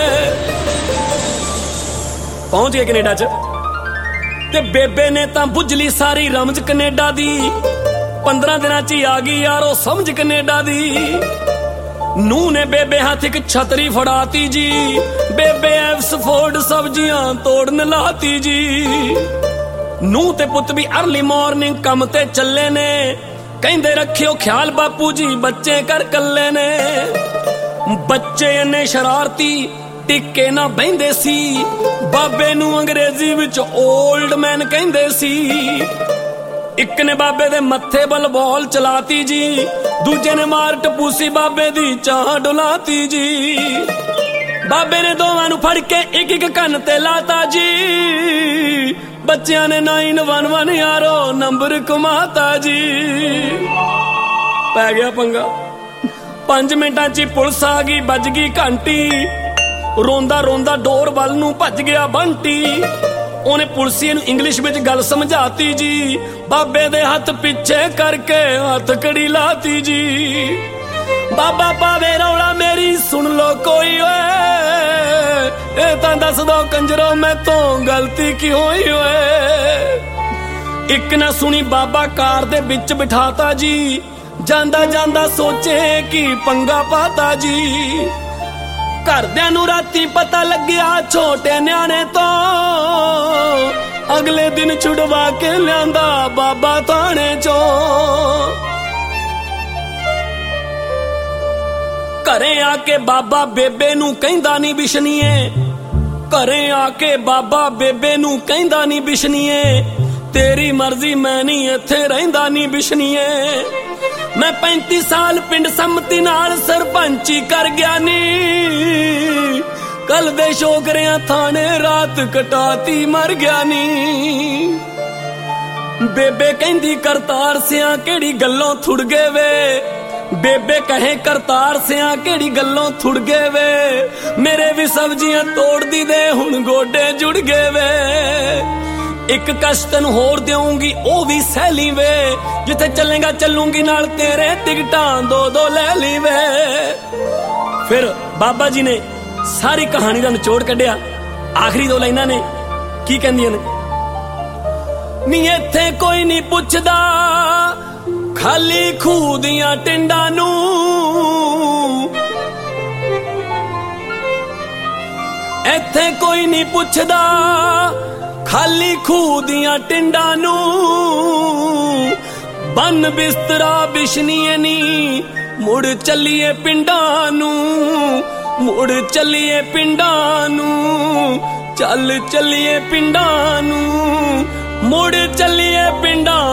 ਪਹੁੰਚ ਗਏ ਕੈਨੇਡਾ 'ਚ ਤੇ ਬੇਬੇ ਨੇ ਤਾਂ ਬੁੱਝ ਲਈ ਸਾਰੀ ਰਮਜ ਕੈਨੇਡਾ ਦੀ। 15 ਦਿਨਾਂ 'ਚ ਹੀ ਆ ਗਈ ਯਾਰੋ ਸਮਝ ਕੈਨੇਡਾ ਦੀ। ਨੂੰਹ ਨੇ ਬੇਬੇ ਹੱਥ ਇੱਕ ਛਤਰੀ ਫੜਾਤੀ ਜੀ, ਬੇਬੇ ਐਕਸਫੋਰਡ ਸਬਜ਼ੀਆਂ ਤੋੜਨ ਲਾਤੀ ਜੀ। ਨੂੰਹ ਤੇ ਪੁੱਤ ਵੀ ਅਰਲੀ ਮਾਰਨਿੰਗ ਕੰਮ ਤੇ ਚੱਲੇ ਨੇ, ਕਹਿੰਦੇ ਰੱਖਿਓ ਖਿਆਲ ਬਾਪੂ ਜੀ ਬੱਚੇ ਕਰ ਕੱਲੇ ਨੇ। ਬੱਚੇ ਇੰਨੇ ਸ਼ਰਾਰਤੀ ਟਿੱਕੇ ਨਾ ਬਹਿੰਦੇ ਸੀ, ਬਾਬੇ ਨੂੰ ਅੰਗਰੇਜ਼ੀ ਵਿੱਚ 올ਡ ਮੈਨ ਕਹਿੰਦੇ ਸੀ। ਇੱਕ ਨੇ ਬਾਬੇ ਦੇ ਮੱਥੇ ਵੱਲ ਬੋਲ ਚਲਾਤੀ ਜੀ, ਦੂਜੇ ਨੇ ਮਾਰ ਟਪੂਸੀ ਬਾਬੇ ਦੀ ਚਾਹ ਡੁਲਾਤੀ ਜੀ। ਬਾਬੇ ਨੇ ਦੋਵਾਂ ਨੂੰ ਫੜ ਕੇ ਇੱਕ ਕੰਨ ਤੇ ਲਾਤਾ ਜੀ, ਬੱਚਿਆਂ ਨੇ 911 ਯਾਰੋ ਨੰਬਰ ਕਮਾਤਾ ਜੀ। ਪੈ ਗਿਆ ਪੰਗਾ, 5 ਮਿੰਟਾਂ 'ਚ ਪੁਲਿਸ ਆ ਗਈ, ਵੱਜ ਗਈ ਘੰਟੀ। ਰੋਂਦਾ ਰੋਂਦਾ ਡੋਰ ਵੱਲ ਨੂੰ ਭੱਜ ਗਿਆ ਬੰਟੀ। ਉਹਨੇ ਪੁਲਿਸੀਏ ਨੂੰ ਇੰਗਲਿਸ਼ ਵਿੱਚ ਗੱਲ ਸਮਝਾਤੀ ਜੀ, ਬਾਬੇ ਦੇ ਹੱਥ ਪਿੱਛੇ ਕਰਕੇ ਹੱਥ ਕੜੀ ਲਾਤੀ ਜੀ। ਬਾਬਾ ਪਾਵੇ ਰੌਲਾ ਮੇਰੀ ਸੁਣ ਲੋ ਕੋਈ ਓਏ, ਇਹ ਤਾਂ ਦੱਸ ਦੋ ਕੰਜਰੋ ਮੈਥੋਂ ਗਲਤੀ ਕੀ ਹੋਈ ਓਏ। ਇੱਕ ਨਾ ਸੁਣੀ ਬਾਬਾ ਕਾਰ ਦੇ ਵਿੱਚ ਬਿਠਾਤਾ ਜੀ, ਜਾਂਦਾ ਜਾਂਦਾ ਸੋਚੇ ਕੀ ਪੰਗਾ ਪਾਤਾ ਜੀ। ਘਰਦਿਆਂ ਨੂੰ ਰਾਤੀ ਪਤਾ ਲੱਗਿਆ ਛੋਟੇ ਨਿਆਣੇ ਤੋਂ, ਅਗਲੇ ਦਿਨ ਛੁਡਵਾ ਕੇ ਲਿਆਂਦਾ ਬਾਬਾ ਥਾਣੇ ਚੋਂ। ਘਰੇ ਆ ਕੇ ਬਾਬਾ ਬੇਬੇ ਨੂੰ ਕਹਿੰਦਾ ਨੀ ਬਿਸ਼ਨੀਏ, ਘਰੇ ਆ ਕੇ ਬਾਬਾ ਬੇਬੇ ਨੂੰ ਕਹਿੰਦਾ ਨੀ ਬਿਸ਼ਨੀਏ, ਤੇਰੀ ਮਰਜ਼ੀ ਮੈਂ ਨਹੀਂ ਇੱਥੇ ਰਹਿੰਦਾ ਨੀ ਬਿਸ਼ਨੀਏ। ਮੈਂ 35 ਸਾਲ ਪਿੰਡ ਸੰਮਤੀ ਨਾਲ ਸਰਪੰਚੀ ਕਰ ਗਿਆ ਨੀ, ਕੱਲ ਦੇ ਸ਼ੋਕਰਿਆਂ ਥਾਣੇ ਰਾਤ ਕਟਾਤੀ ਮਰ ਗਿਆ ਨੀ। ਬੇਬੇ ਕਹਿੰਦੀ ਕਰਤਾਰ ਸਿਆਂ ਕਿਹੜੀ ਗੱਲੋਂ ਥੁੜ ਗਏ ਵੇ, ਬੇਬੇ ਕਹੇ ਕਰਤਾਰ ਸਿਆਂ ਕਿਹੜੀ ਗੱਲੋਂ ਥੁੜ ਗਏ ਵੇ, ਮੇਰੇ ਵੀ ਸਬਜ਼ੀਆਂ ਤੋੜਦੀ ਦੇ ਹੁਣ ਗੋਡੇ ਜੁੜ ਗਏ ਵੇ। ਇੱਕ ਕਸ਼ਤਨ ਹੋਰ ਦੇਊਂਗੀ ਉਹ ਵੀ ਸਹਿਲੀ ਵੇ, ਜਿੱਥੇ ਚੱਲੇਗਾ ਚੱਲੂੰਗੀ ਨਾਲ ਤੇਰੇ ਟਿਕਟਾਂ 2-2 ਲੈ ਲਈ ਵੇ। ਫਿਰ ਬਾਬਾ ਜੀ ਨੇ ਸਾਰੀ ਕਹਾਣੀ ਦਾ ਨਿਚੋੜ ਕੱਢਿਆ, ਆਖਰੀ 2 ਲਾਈਨਾਂ ਨੇ ਕੀ ਕਹਿੰਦੀਆਂ ਨੇ, ਨੀ ਇੱਥੇ ਕੋਈ ਨਹੀਂ ਪੁੱਛਦਾ ਖਾਲੀ ਖੂਹ ਦੀਆਂ ਟਿੰਡਾਂ ਨੂੰ, ਇੱਥੇ ਕੋਈ ਨਹੀਂ ਪੁੱਛਦਾ ਖਾਲੀ ਖੂਹ ਦੀਆਂ ਟਿੰਡਾਂ ਨੂੰ ਬੰਨ ਬਿਸਤਰਾ ਬਿਸ਼ਨੀਏ ਨੀ ਮੁੜ ਚੱਲੀਏ ਪਿੰਡਾਂ ਨੂੰ ਮੁੜ ਚੱਲੀਏ ਪਿੰਡਾਂ ਨੂੰ ਚੱਲ ਚੱਲੀਏ ਪਿੰਡਾਂ ਨੂੰ ਮੁੜ ਚੱਲੀਏ ਪਿੰਡਾਂ